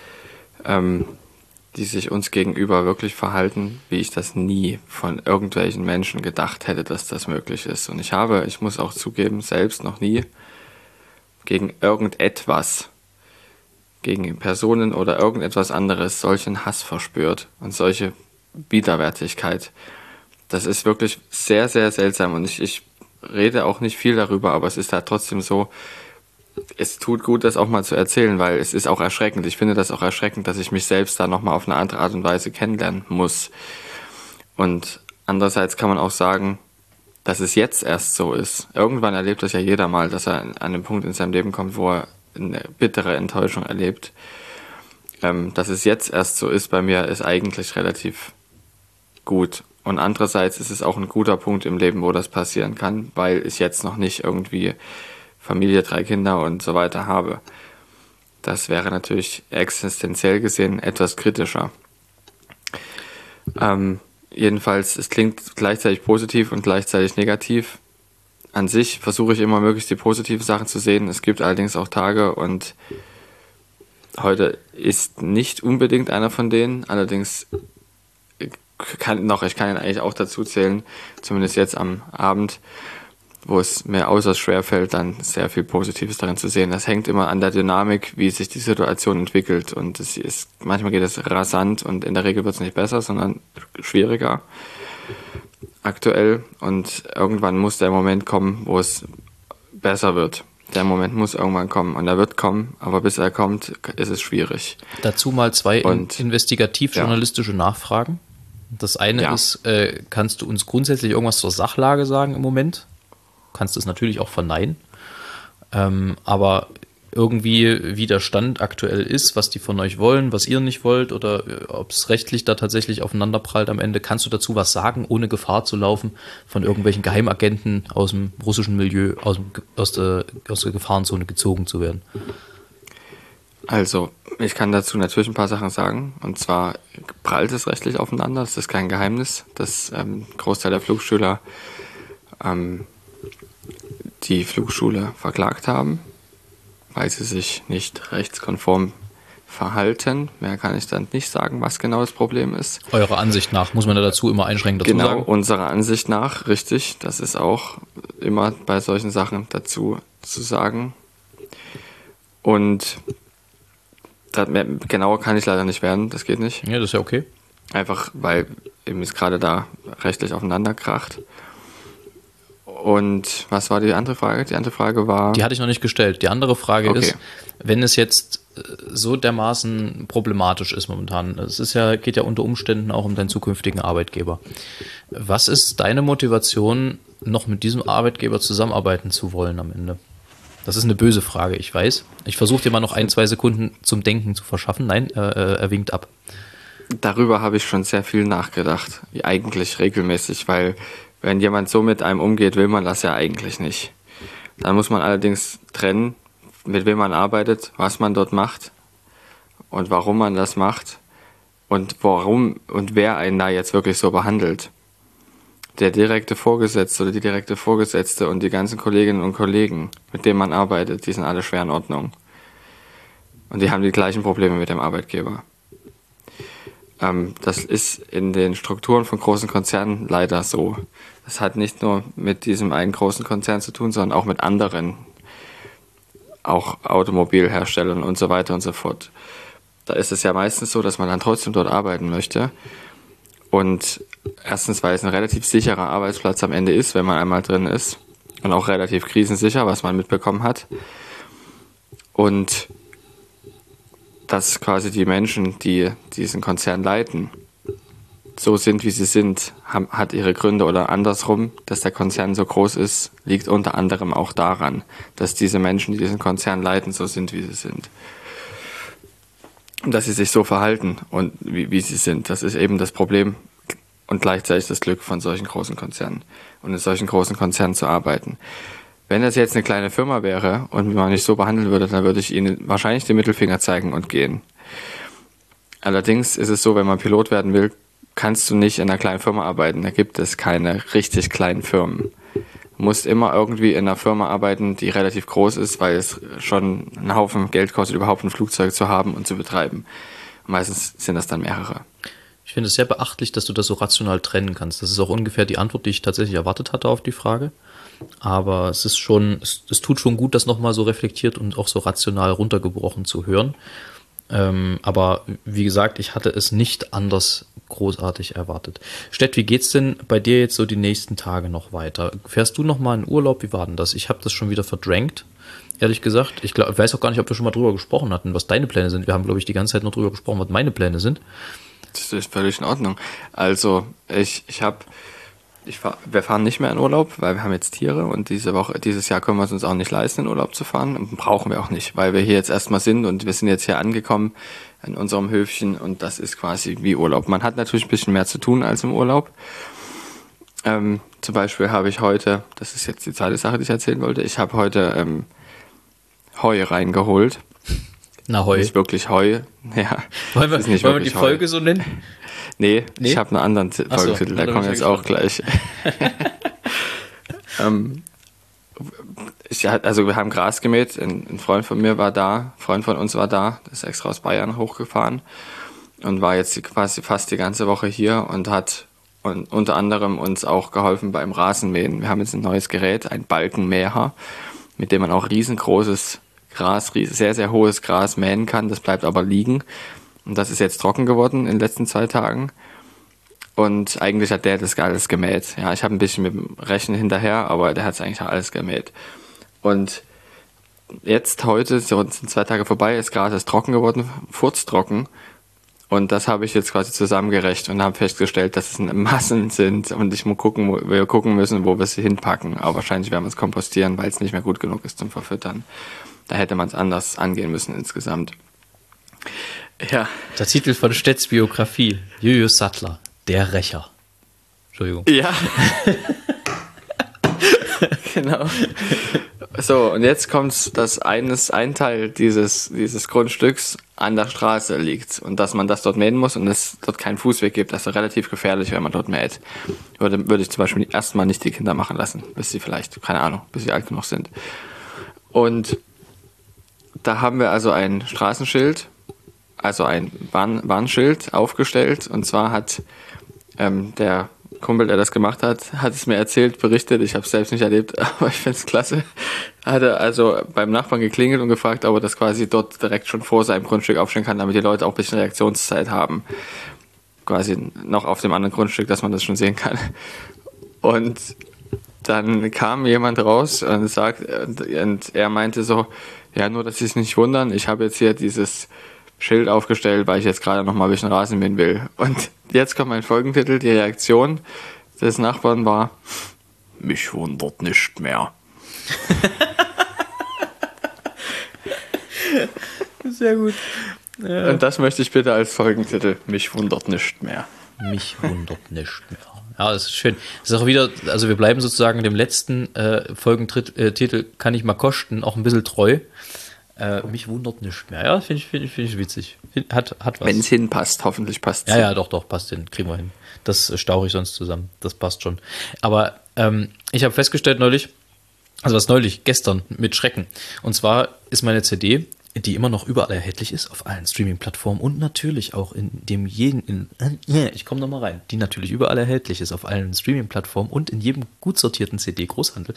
die sich uns gegenüber wirklich verhalten, wie ich das nie von irgendwelchen Menschen gedacht hätte, dass das möglich ist. Und ich muss auch zugeben, selbst noch nie gegen irgendetwas, gegen Personen oder irgendetwas anderes solchen Hass verspürt und solche Widerwärtigkeit. Das ist wirklich sehr, sehr seltsam und ich rede auch nicht viel darüber, aber es ist halt trotzdem so, es tut gut, das auch mal zu erzählen, weil es ist auch erschreckend. Ich finde das auch erschreckend, dass ich mich selbst da nochmal auf eine andere Art und Weise kennenlernen muss. Und andererseits kann man auch sagen, dass es jetzt erst so ist. Irgendwann erlebt das ja jeder mal, dass er an einem Punkt in seinem Leben kommt, wo er eine bittere Enttäuschung erlebt. Dass es jetzt erst so ist, bei mir ist eigentlich relativ gut. Und andererseits ist es auch ein guter Punkt im Leben, wo das passieren kann, weil ich jetzt noch nicht irgendwie Familie, 3 Kinder und so weiter habe. Das wäre natürlich existenziell gesehen etwas kritischer. Jedenfalls, es klingt gleichzeitig positiv und gleichzeitig negativ. An sich versuche ich immer möglichst die positiven Sachen zu sehen. Es gibt allerdings auch Tage und heute ist nicht unbedingt einer von denen. Allerdings ich kann ihn eigentlich auch dazu zählen, zumindest jetzt am Abend, wo es mir äußerst schwer fällt, dann sehr viel Positives darin zu sehen. Das hängt immer an der Dynamik, wie sich die Situation entwickelt. Und manchmal geht es rasant und in der Regel wird es nicht besser, sondern schwieriger aktuell. Und irgendwann muss der Moment kommen, wo es besser wird. Der Moment muss irgendwann kommen und er wird kommen, aber bis er kommt, ist es schwierig. Dazu mal 2 investigativ-journalistische Nachfragen. Das eine ist, kannst du uns grundsätzlich irgendwas zur Sachlage sagen im Moment? Kannst es natürlich auch verneinen. Aber irgendwie, wie der Stand aktuell ist, was die von euch wollen, was ihr nicht wollt oder ob es rechtlich da tatsächlich aufeinanderprallt am Ende? Kannst du dazu was sagen, ohne Gefahr zu laufen, von irgendwelchen Geheimagenten aus dem russischen Milieu, aus der Gefahrenzone gezogen zu werden? Also, ich kann dazu natürlich ein paar Sachen sagen. Und zwar prallt es rechtlich aufeinander, das ist kein Geheimnis, dass Großteil der Flugschüler die Flugschule verklagt haben, weil sie sich nicht rechtskonform verhalten. Mehr kann ich dann nicht sagen, was genau das Problem ist. Eurer Ansicht nach, muss man da dazu immer einschränkend dazu sagen? Genau, unserer Ansicht nach, richtig. Das ist auch immer bei solchen Sachen dazu zu sagen. Und genauer kann ich leider nicht werden, das geht nicht. Ja, das ist ja okay. Einfach, weil eben es gerade da rechtlich aufeinander kracht. Und was war die andere Frage? Die andere Frage war... Die hatte ich noch nicht gestellt. Die andere Frage ist, wenn es jetzt so dermaßen problematisch ist momentan, geht ja unter Umständen auch um deinen zukünftigen Arbeitgeber. Was ist deine Motivation, noch mit diesem Arbeitgeber zusammenarbeiten zu wollen am Ende? Das ist eine böse Frage, ich weiß. Ich versuche dir mal noch 1-2 Sekunden zum Denken zu verschaffen. Nein, er winkt ab. Darüber habe ich schon sehr viel nachgedacht. Eigentlich regelmäßig, weil wenn jemand so mit einem umgeht, will man das ja eigentlich nicht. Dann muss man allerdings trennen, mit wem man arbeitet, was man dort macht und warum man das macht und warum und wer einen da jetzt wirklich so behandelt. Der direkte Vorgesetzte oder die direkte Vorgesetzte und die ganzen Kolleginnen und Kollegen, mit denen man arbeitet, die sind alle schwer in Ordnung. Und die haben die gleichen Probleme mit dem Arbeitgeber. Das ist in den Strukturen von großen Konzernen leider so. Das hat nicht nur mit diesem einen großen Konzern zu tun, sondern auch mit anderen, auch Automobilherstellern und so weiter und so fort. Da ist es ja meistens so, dass man dann trotzdem dort arbeiten möchte. Und erstens, weil es ein relativ sicherer Arbeitsplatz am Ende ist, wenn man einmal drin ist. Und auch relativ krisensicher, was man mitbekommen hat. Und dass quasi die Menschen, die diesen Konzern leiten, so sind, wie sie sind, hat ihre Gründe. Oder andersrum, dass der Konzern so groß ist, liegt unter anderem auch daran, dass diese Menschen, die diesen Konzern leiten, so sind, wie sie sind. Und dass sie sich so verhalten und wie sie sind. Das ist eben das Problem und gleichzeitig das Glück von solchen großen Konzernen und in solchen großen Konzernen zu arbeiten. Wenn das jetzt eine kleine Firma wäre und man nicht so behandeln würde, dann würde ich ihnen wahrscheinlich den Mittelfinger zeigen und gehen. Allerdings ist es so, wenn man Pilot werden will, kannst du nicht in einer kleinen Firma arbeiten. Da gibt es keine richtig kleinen Firmen. Du musst immer irgendwie in einer Firma arbeiten, die relativ groß ist, weil es schon einen Haufen Geld kostet, überhaupt ein Flugzeug zu haben und zu betreiben. Und meistens sind das dann mehrere. Ich finde es sehr beachtlich, dass du das so rational trennen kannst. Das ist auch ungefähr die Antwort, die ich tatsächlich erwartet hatte auf die Frage. Aber es tut schon gut, das nochmal so reflektiert und auch so rational runtergebrochen zu hören. Aber wie gesagt, ich hatte es nicht anders großartig erwartet. Stett, wie geht's denn bei dir jetzt so die nächsten Tage noch weiter? Fährst du nochmal in Urlaub? Wie war denn das? Ich habe das schon wieder verdrängt, ehrlich gesagt. Ich weiß auch gar nicht, ob wir schon mal drüber gesprochen hatten, was deine Pläne sind. Wir haben, glaube ich, die ganze Zeit nur drüber gesprochen, was meine Pläne sind. Das ist völlig in Ordnung. Also, wir fahren nicht mehr in Urlaub, weil wir haben jetzt Tiere und dieses Jahr können wir es uns auch nicht leisten, in Urlaub zu fahren. Und brauchen wir auch nicht, weil wir hier jetzt erstmal sind und wir sind jetzt hier angekommen in unserem Höfchen und das ist quasi wie Urlaub. Man hat natürlich ein bisschen mehr zu tun als im Urlaub. Zum Beispiel habe ich heute, das ist jetzt die zweite Sache, die ich erzählen wollte, ich habe heute Heu reingeholt. Na, Heu. Nicht wirklich Heu. Ja, wollen wir die Folge so nennen? Nee? Ich habe einen anderen Folgetitel, der kommt jetzt auch gleich. Wir haben Gras gemäht, ein Freund von mir war da, Freund von uns war da, der ist extra aus Bayern hochgefahren und war jetzt quasi fast die ganze Woche hier und hat unter anderem uns auch geholfen beim Rasenmähen. Wir haben jetzt ein neues Gerät, ein Balkenmäher, mit dem man auch riesengroßes Gras, sehr, sehr hohes Gras mähen kann. Das bleibt aber liegen. Und das ist jetzt trocken geworden in den letzten 2 Tagen. Und eigentlich hat der das alles gemäht. Ja, ich habe ein bisschen mit dem Rechnen hinterher, aber der hat es eigentlich alles gemäht. Und jetzt, heute, sind 2 Tage vorbei, das Gras ist trocken geworden, furztrocken. Und das habe ich jetzt quasi zusammengerechnet und habe festgestellt, dass es Massen sind. Und wir gucken müssen, wo wir sie hinpacken. Aber wahrscheinlich werden wir es kompostieren, weil es nicht mehr gut genug ist zum Verfüttern. Da hätte man es anders angehen müssen insgesamt. Ja. Der Titel von Stedts Biografie, Julius Sattler, der Rächer. Entschuldigung. Ja. Genau. So, und jetzt kommt's, dass ein Teil dieses Grundstücks an der Straße liegt und dass man das dort mähen muss und es dort keinen Fußweg gibt. Das ist relativ gefährlich, wenn man dort mäht. Würde ich zum Beispiel erstmal nicht die Kinder machen lassen, bis sie vielleicht, keine Ahnung, bis sie alt genug sind. Und da haben wir also ein Straßenschild, also ein Warnschild aufgestellt, und zwar hat der Kumpel, der das gemacht hat es mir erzählt, berichtet, ich habe es selbst nicht erlebt, aber ich finde es klasse, hat er also beim Nachbarn geklingelt und gefragt, ob er das quasi dort direkt schon vor seinem Grundstück aufstellen kann, damit die Leute auch ein bisschen Reaktionszeit haben. Quasi noch auf dem anderen Grundstück, dass man das schon sehen kann. Und dann kam jemand raus und er meinte so, ja, nur, dass Sie sich nicht wundern, ich habe jetzt hier dieses Schild aufgestellt, weil ich jetzt gerade noch mal ein bisschen Rasen mähen will. Und jetzt kommt mein Folgentitel, die Reaktion des Nachbarn war, mich wundert nicht mehr. Sehr gut. Ja. Und das möchte ich bitte als Folgentitel, mich wundert nicht mehr. Mich wundert nicht mehr. Ja, das ist schön. Das ist auch wieder, also wir bleiben sozusagen dem letzten Folgentitel, kann ich mal kosten, auch ein bisschen treu. Mich wundert nicht mehr. Ja, finde ich witzig. Hat was. Wenn es hinpasst, hoffentlich passt es. Ja, doch, passt hin. Kriegen wir hin. Das stauche ich sonst zusammen. Das passt schon. Aber ich habe festgestellt gestern mit Schrecken. Und zwar ist meine CD, die immer noch überall erhältlich ist, auf allen Streaming-Plattformen und natürlich auch ich komme nochmal rein, die natürlich überall erhältlich ist, auf allen Streaming-Plattformen und in jedem gut sortierten CD-Großhandel,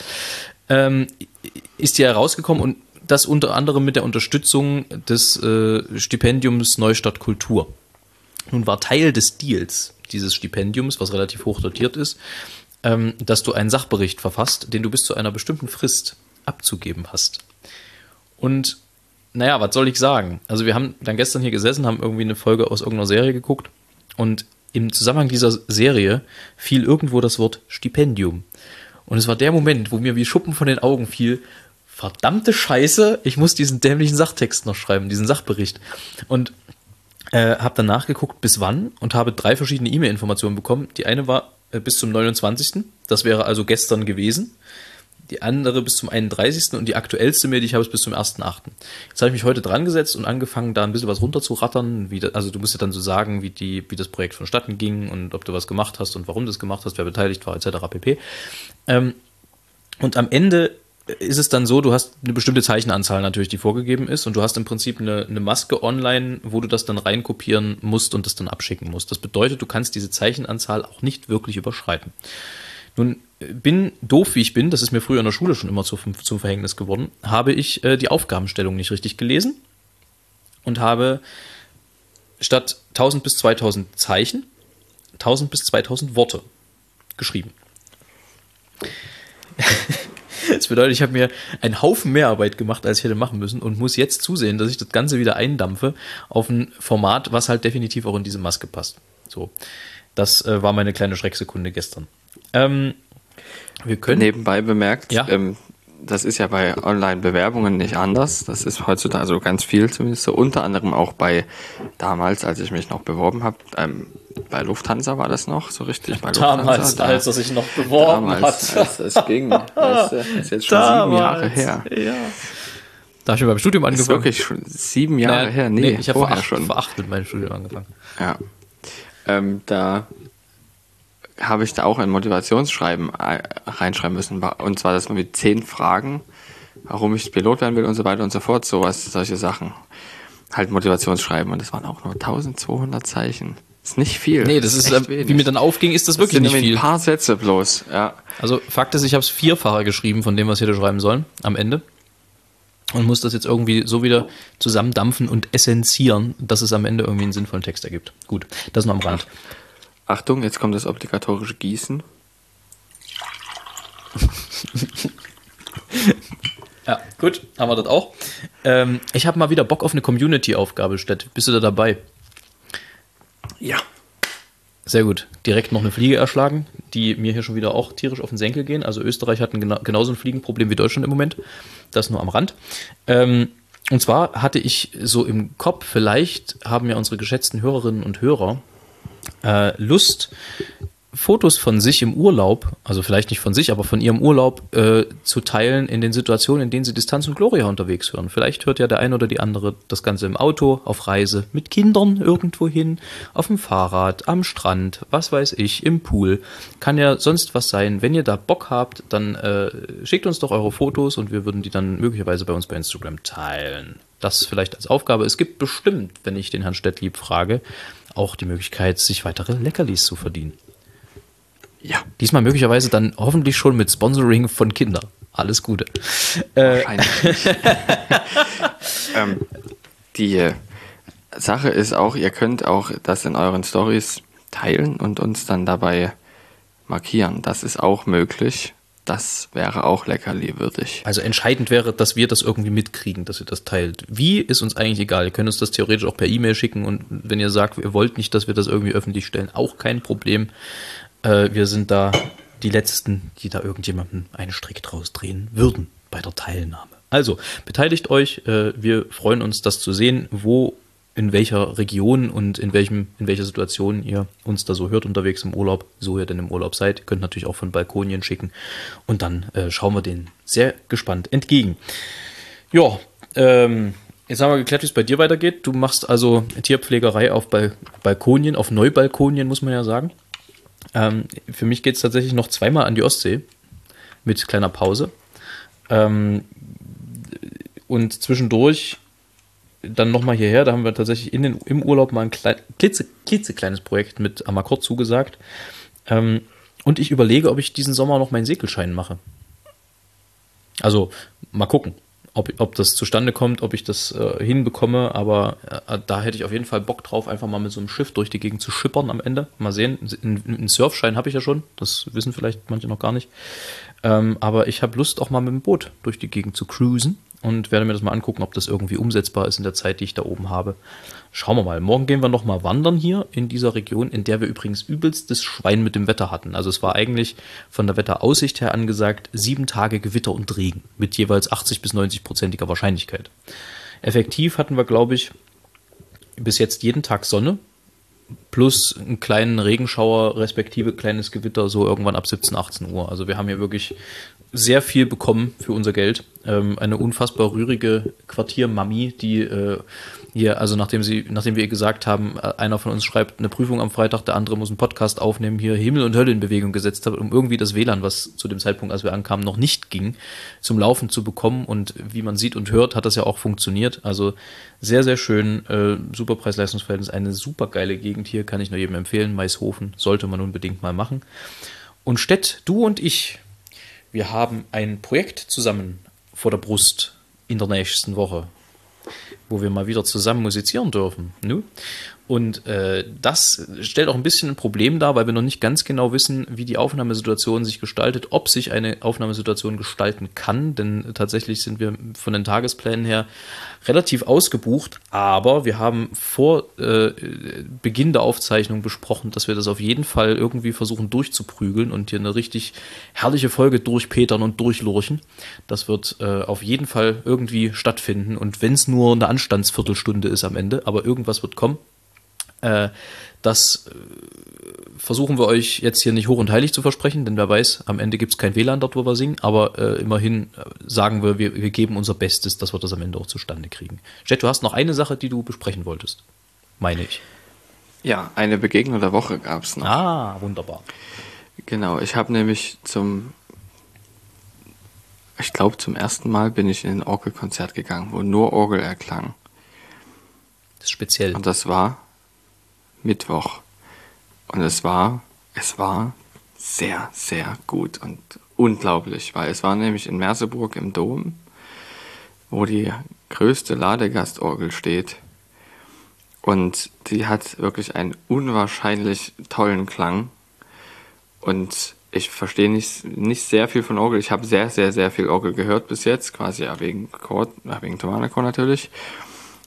ist die herausgekommen, und das unter anderem mit der Unterstützung des Stipendiums Neustadt Kultur. Nun war Teil des Deals dieses Stipendiums, was relativ hoch dotiert ist, dass du einen Sachbericht verfasst, den du bis zu einer bestimmten Frist abzugeben hast. Und naja, was soll ich sagen? Also wir haben dann gestern hier gesessen, haben irgendwie eine Folge aus irgendeiner Serie geguckt, und im Zusammenhang dieser Serie fiel irgendwo das Wort Stipendium. Und es war der Moment, wo mir wie Schuppen von den Augen fiel, verdammte Scheiße, ich muss diesen dämlichen Sachtext noch schreiben, diesen Sachbericht. Und habe dann nachgeguckt, bis wann, und habe 3 verschiedene E-Mail-Informationen bekommen. Die eine war bis zum 29. Das wäre also gestern gewesen. Die andere bis zum 31. und die aktuellste Mail, die ich habe, ist bis zum 1.8. Jetzt habe ich mich heute dran gesetzt und angefangen, da ein bisschen was runterzurattern. Also du musst ja dann so sagen, wie das Projekt vonstatten ging und ob du was gemacht hast und warum du es gemacht hast, wer beteiligt war, etc. pp. Und amEnde ist es dann so, du hast eine bestimmte Zeichenanzahl natürlich, die vorgegeben ist, und du hast im Prinzip eine Maske online, wo du das dann reinkopieren musst und das dann abschicken musst. Das bedeutet, du kannst diese Zeichenanzahl auch nicht wirklich überschreiten. Nun bin doof, wie ich bin, das ist mir früher in der Schule schon immer zum Verhängnis geworden, habe ich die Aufgabenstellung nicht richtig gelesen und habe statt 1000 bis 2000 Zeichen 1000 bis 2000 Worte geschrieben. Das bedeutet, ich habe mir einen Haufen Mehrarbeit gemacht, als ich hätte machen müssen, und muss jetzt zusehen, dass ich das Ganze wieder eindampfe auf ein Format, was halt definitiv auch in diese Maske passt. So, das war meine kleine Schrecksekunde gestern. Wir können nebenbei bemerkt, ja? Das ist ja bei Online-Bewerbungen nicht anders. Das ist heutzutage also ganz viel, zumindest so, unter anderem auch bei damals, als ich mich noch beworben habe, bei Lufthansa war das noch so richtig. Bei damals, als er sich noch beworben hat. Als es ging. Das ist jetzt schon damals, 7 Jahre her. Ja. Da habe ich beim Studium angefangen. Das ist wirklich schon 7 Jahre her. Nee, ich habe vor 8 mit meinem Studium angefangen. Ja. Da habe ich da auch ein Motivationsschreiben reinschreiben müssen. Und zwar, dass man mit 10 Fragen, warum ich Pilot werden will und so weiter und so fort, solche Sachen. Halt Motivationsschreiben. Und das waren auch nur 1200 Zeichen. Das ist nicht viel. Nee, das ist, wie mir dann aufging, ist das wirklich nicht viel. Ein paar Sätze bloß, ja. Also Fakt ist, ich habe es 4-facher geschrieben von dem, was ich hätte schreiben sollen, am Ende. Und muss das jetzt irgendwie so wieder zusammendampfen und essenzieren, dass es am Ende irgendwie einen sinnvollen Text ergibt. Gut, das noch am Rand. Achtung, jetzt kommt das obligatorische Gießen. Ja, gut, haben wir das auch. Ich habe mal wieder Bock auf eine Community-Aufgabe, Stett. Bist du da dabei? Ja. Sehr gut. Direkt noch eine Fliege erschlagen. die mir hier schon wieder auch tierisch auf den Senkel gehen. Also Österreich hat genauso ein Fliegenproblem wie Deutschland im Moment. Das nur am Rand. Und zwar hatte ich so im Kopf, vielleicht haben ja unsere geschätzten Hörerinnen und Hörer Lust, Fotos von sich im Urlaub, also vielleicht nicht von sich, aber von ihrem Urlaub zu teilen in den Situationen, in denen sie Distanz und Gloria unterwegs hören. Vielleicht hört ja der eine oder die andere das Ganze im Auto, auf Reise, mit Kindern irgendwo hin, auf dem Fahrrad, am Strand, was weiß ich, im Pool. Kann ja sonst was sein. Wenn ihr da Bock habt, dann schickt uns doch eure Fotos und wir würden die dann möglicherweise bei uns bei Instagram teilen. Das vielleicht als Aufgabe. Es gibt bestimmt, wenn ich den Herrn Stettlieb frage, auch die Möglichkeit, sich weitere Leckerlis zu verdienen. Ja. Diesmal möglicherweise dann hoffentlich schon mit Sponsoring von Kindern. Alles Gute. Wahrscheinlich nicht. Die Sache ist auch, ihr könnt auch das in euren Stories teilen und uns dann dabei markieren. Das ist auch möglich. Das wäre auch leckerli-würdig. Also entscheidend wäre, dass wir das irgendwie mitkriegen, dass ihr das teilt. Wie, ist uns eigentlich egal. Ihr könnt uns das theoretisch auch per E-Mail schicken und wenn ihr sagt, ihr wollt nicht, dass wir das irgendwie öffentlich stellen, auch kein Problem. Wir sind da die Letzten, die da irgendjemandem einen Strick draus drehen würden bei der Teilnahme. Also, beteiligt euch. Wir freuen uns, das zu sehen, wo, in welcher Region und in welcher Situation ihr uns da so hört unterwegs im Urlaub, so ihr denn im Urlaub seid. Ihr könnt natürlich auch von Balkonien schicken und dann schauen wir denen sehr gespannt entgegen. Ja, jetzt haben wir geklärt, wie es bei dir weitergeht. Du machst also Tierpflegerei auf Balkonien, auf Neubalkonien, muss man ja sagen. Für mich geht es tatsächlich noch zweimal an die Ostsee mit kleiner Pause. Und zwischendurch dann nochmal hierher. Da haben wir tatsächlich im Urlaub mal ein klitzekleines Projekt mit Amakord zugesagt. Und ich überlege, ob ich diesen Sommer noch meinen Segelschein mache. Also mal gucken, ob das zustande kommt, ob ich das hinbekomme, aber da hätte ich auf jeden Fall Bock drauf, einfach mal mit so einem Schiff durch die Gegend zu schippern am Ende. Mal sehen, einen Surfschein habe ich ja schon, das wissen vielleicht manche noch gar nicht. Aber ich habe Lust, auch mal mit dem Boot durch die Gegend zu cruisen und werde mir das mal angucken, ob das irgendwie umsetzbar ist in der Zeit, die ich da oben habe. Schauen wir mal. Morgen gehen wir noch mal wandern hier in dieser Region, in der wir übrigens übelstes Schwein mit dem Wetter hatten. Also es war eigentlich von der Wetteraussicht her angesagt 7 Tage Gewitter und Regen mit jeweils 80 bis 90%iger Wahrscheinlichkeit. Effektiv hatten wir, glaube ich, bis jetzt jeden Tag Sonne plus einen kleinen Regenschauer respektive kleines Gewitter so irgendwann ab 17, 18 Uhr. Also wir haben hier wirklich sehr viel bekommen für unser Geld. Eine unfassbar rührige Quartiermami, die hier, also nachdem wir ihr gesagt haben, einer von uns schreibt eine Prüfung am Freitag, der andere muss einen Podcast aufnehmen, hier Himmel und Hölle in Bewegung gesetzt hat, um irgendwie das WLAN, was zu dem Zeitpunkt, als wir ankamen, noch nicht ging, zum Laufen zu bekommen. Und wie man sieht und hört, hat das ja auch funktioniert. Also sehr, sehr schön, super Preis-Leistungs-Verhältnis, eine super geile Gegend hier, kann ich nur jedem empfehlen. Maishofen sollte man unbedingt mal machen. Und Stett, du und ich, wir haben ein Projekt zusammen vor der Brust in der nächsten Woche, wo wir mal wieder zusammen musizieren dürfen. Und das stellt auch ein bisschen ein Problem dar, weil wir noch nicht ganz genau wissen, wie die Aufnahmesituation sich gestaltet, ob sich eine Aufnahmesituation gestalten kann, denn tatsächlich sind wir von den Tagesplänen her relativ ausgebucht, aber wir haben vor Beginn der Aufzeichnung besprochen, dass wir das auf jeden Fall irgendwie versuchen durchzuprügeln und hier eine richtig herrliche Folge durchpetern und durchlurchen. Das wird auf jeden Fall irgendwie stattfinden und wenn es nur eine Anstandsviertelstunde ist am Ende, aber irgendwas wird kommen. Das versuchen wir euch jetzt hier nicht hoch und heilig zu versprechen, denn wer weiß, am Ende gibt es kein WLAN dort, wo wir singen, aber immerhin sagen wir geben unser Bestes, dass wir das am Ende auch zustande kriegen. Jet, du hast noch eine Sache, die du besprechen wolltest, meine ich. Ja, eine Begegnung der Woche gab es noch. Ah, wunderbar. Genau, ich habe nämlich zum ersten Mal bin ich in ein Orgelkonzert gegangen, wo nur Orgel erklang. Das ist speziell. Und das war Mittwoch. Und es war sehr, sehr gut und unglaublich, weil es war nämlich in Merseburg im Dom, wo die größte Ladegastorgel steht. Und die hat wirklich einen unwahrscheinlich tollen Klang. Und ich verstehe nicht sehr viel von Orgel. Ich habe sehr, sehr, sehr viel Orgel gehört bis jetzt, quasi wegen Thomanachor natürlich.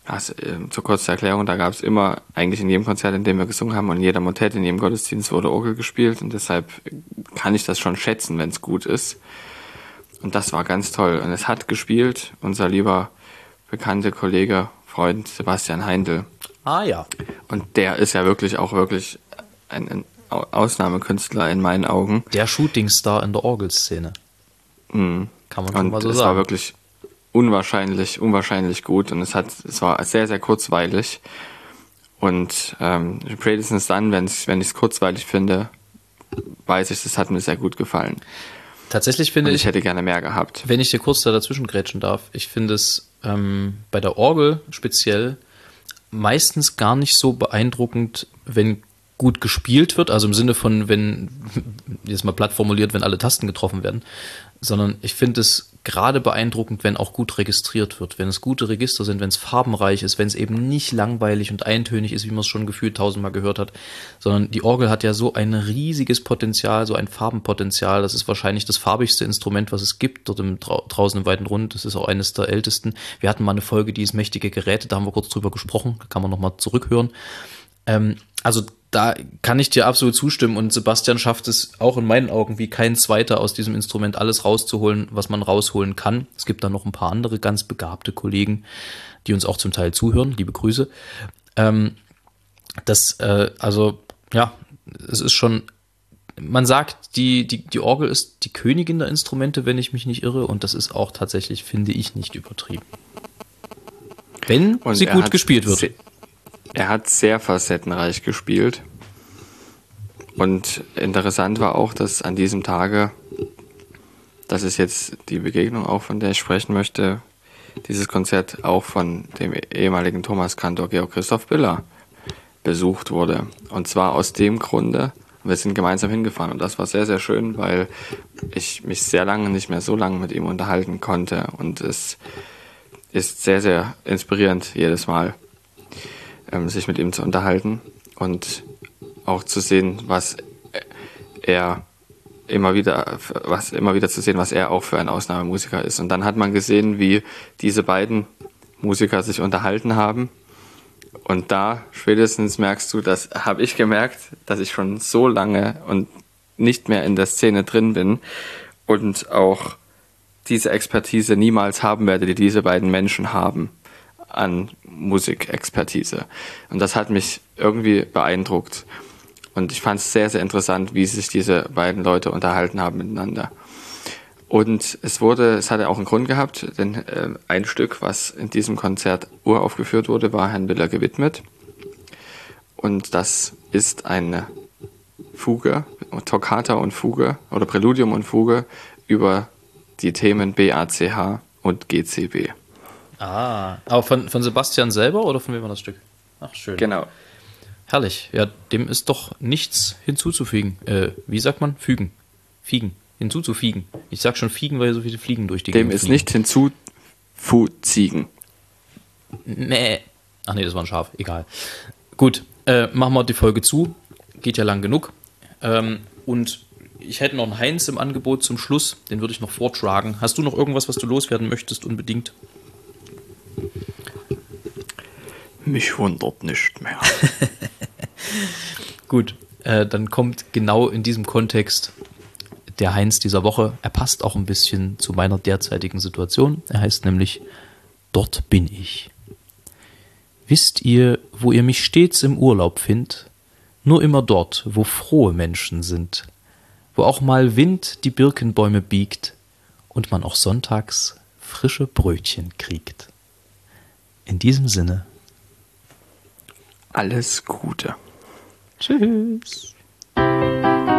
Also, zur kurzen Erklärung, da gab es immer, eigentlich in jedem Konzert, in dem wir gesungen haben und in jeder Motette, in jedem Gottesdienst wurde Orgel gespielt und deshalb kann ich das schon schätzen, wenn es gut ist. Und das war ganz toll. Und es hat gespielt unser lieber bekannter Kollege, Freund Sebastian Heindl. Ah ja. Und der ist ja wirklich ein Ausnahmekünstler in meinen Augen. Der Shootingstar in der Orgelszene. Mhm. Kann man schon mal so sagen. Es war wirklich unwahrscheinlich gut und es war sehr, sehr kurzweilig. Und spätestens dann, wenn ich es kurzweilig finde, weiß ich, das hat mir sehr gut gefallen. Tatsächlich finde ich hätte gerne mehr gehabt. Wenn ich dir kurz da dazwischen grätschen darf, ich finde es bei der Orgel speziell meistens gar nicht so beeindruckend, wenn gut gespielt wird, also im Sinne von, wenn, jetzt mal platt formuliert, wenn alle Tasten getroffen werden, sondern ich finde es gerade beeindruckend, wenn auch gut registriert wird, wenn es gute Register sind, wenn es farbenreich ist, wenn es eben nicht langweilig und eintönig ist, wie man es schon gefühlt tausendmal gehört hat, sondern die Orgel hat ja so ein riesiges Potenzial, so ein Farbenpotenzial, das ist wahrscheinlich das farbigste Instrument, was es gibt, dort draußen im weiten Rund, das ist auch eines der ältesten. Wir hatten mal eine Folge, die ist mächtige Geräte, da haben wir kurz drüber gesprochen, da kann man nochmal zurückhören. Also da kann ich dir absolut zustimmen und Sebastian schafft es auch in meinen Augen wie kein Zweiter aus diesem Instrument alles rauszuholen, was man rausholen kann. Es gibt dann noch ein paar andere ganz begabte Kollegen, die uns auch zum Teil zuhören. Liebe Grüße. Also ja, es ist schon, man sagt, die Orgel ist die Königin der Instrumente, wenn ich mich nicht irre, und das ist auch tatsächlich, finde ich, nicht übertrieben. Wenn und sie gut gespielt wird. Er hat sehr facettenreich gespielt und interessant war auch, dass an diesem Tage, das ist jetzt die Begegnung auch, von der ich sprechen möchte, dieses Konzert auch von dem ehemaligen Thomaskantor Georg Christoph Biller besucht wurde. Und zwar aus dem Grunde, wir sind gemeinsam hingefahren und das war sehr, sehr schön, weil ich mich sehr lange nicht mehr so lange mit ihm unterhalten konnte und es ist sehr, sehr inspirierend jedes Mal, sich mit ihm zu unterhalten und auch zu sehen, was immer wieder zu sehen, was er auch für ein Ausnahmemusiker ist. Und dann hat man gesehen, wie diese beiden Musiker sich unterhalten haben. Und da spätestens merkst du, das habe ich gemerkt, dass ich schon so lange und nicht mehr in der Szene drin bin und auch diese Expertise niemals haben werde, die diese beiden Menschen haben an Musikexpertise. Und das hat mich irgendwie beeindruckt. Und ich fand es sehr, sehr interessant, wie sich diese beiden Leute unterhalten haben miteinander. Und es hatte auch einen Grund gehabt, denn ein Stück, was in diesem Konzert uraufgeführt wurde, war Herrn Biller gewidmet. Und das ist eine Fuge, Toccata und Fuge oder Präludium und Fuge über die Themen BACH und GCB. Ah, aber von Sebastian selber oder von wem war das Stück? Ach, schön. Genau. Herrlich. Ja, dem ist doch nichts hinzuzufügen. Wie sagt man? Fügen. Fiegen. Hinzuzufügen. Ich sag schon Fiegen, weil so viele Fliegen durch die Gegend fliegen. Dem ist nicht hinzuzuziegen. Nee. Ach nee, das war ein Schaf. Egal. Gut, machen wir die Folge zu. Geht ja lang genug. Und ich hätte noch einen Heinz im Angebot zum Schluss. Den würde ich noch vortragen. Hast du noch irgendwas, was du loswerden möchtest, unbedingt? Mich wundert nicht mehr. Gut, dann kommt genau in diesem Kontext der Heinz dieser Woche. Er passt auch ein bisschen zu meiner derzeitigen Situation. Er heißt nämlich Dort bin ich. Wisst ihr, wo ihr mich stets im Urlaub findet? Nur immer dort, wo frohe Menschen sind. Wo auch mal Wind die Birkenbäume biegt und man auch sonntags frische Brötchen kriegt. In diesem Sinne. Alles Gute. Tschüss.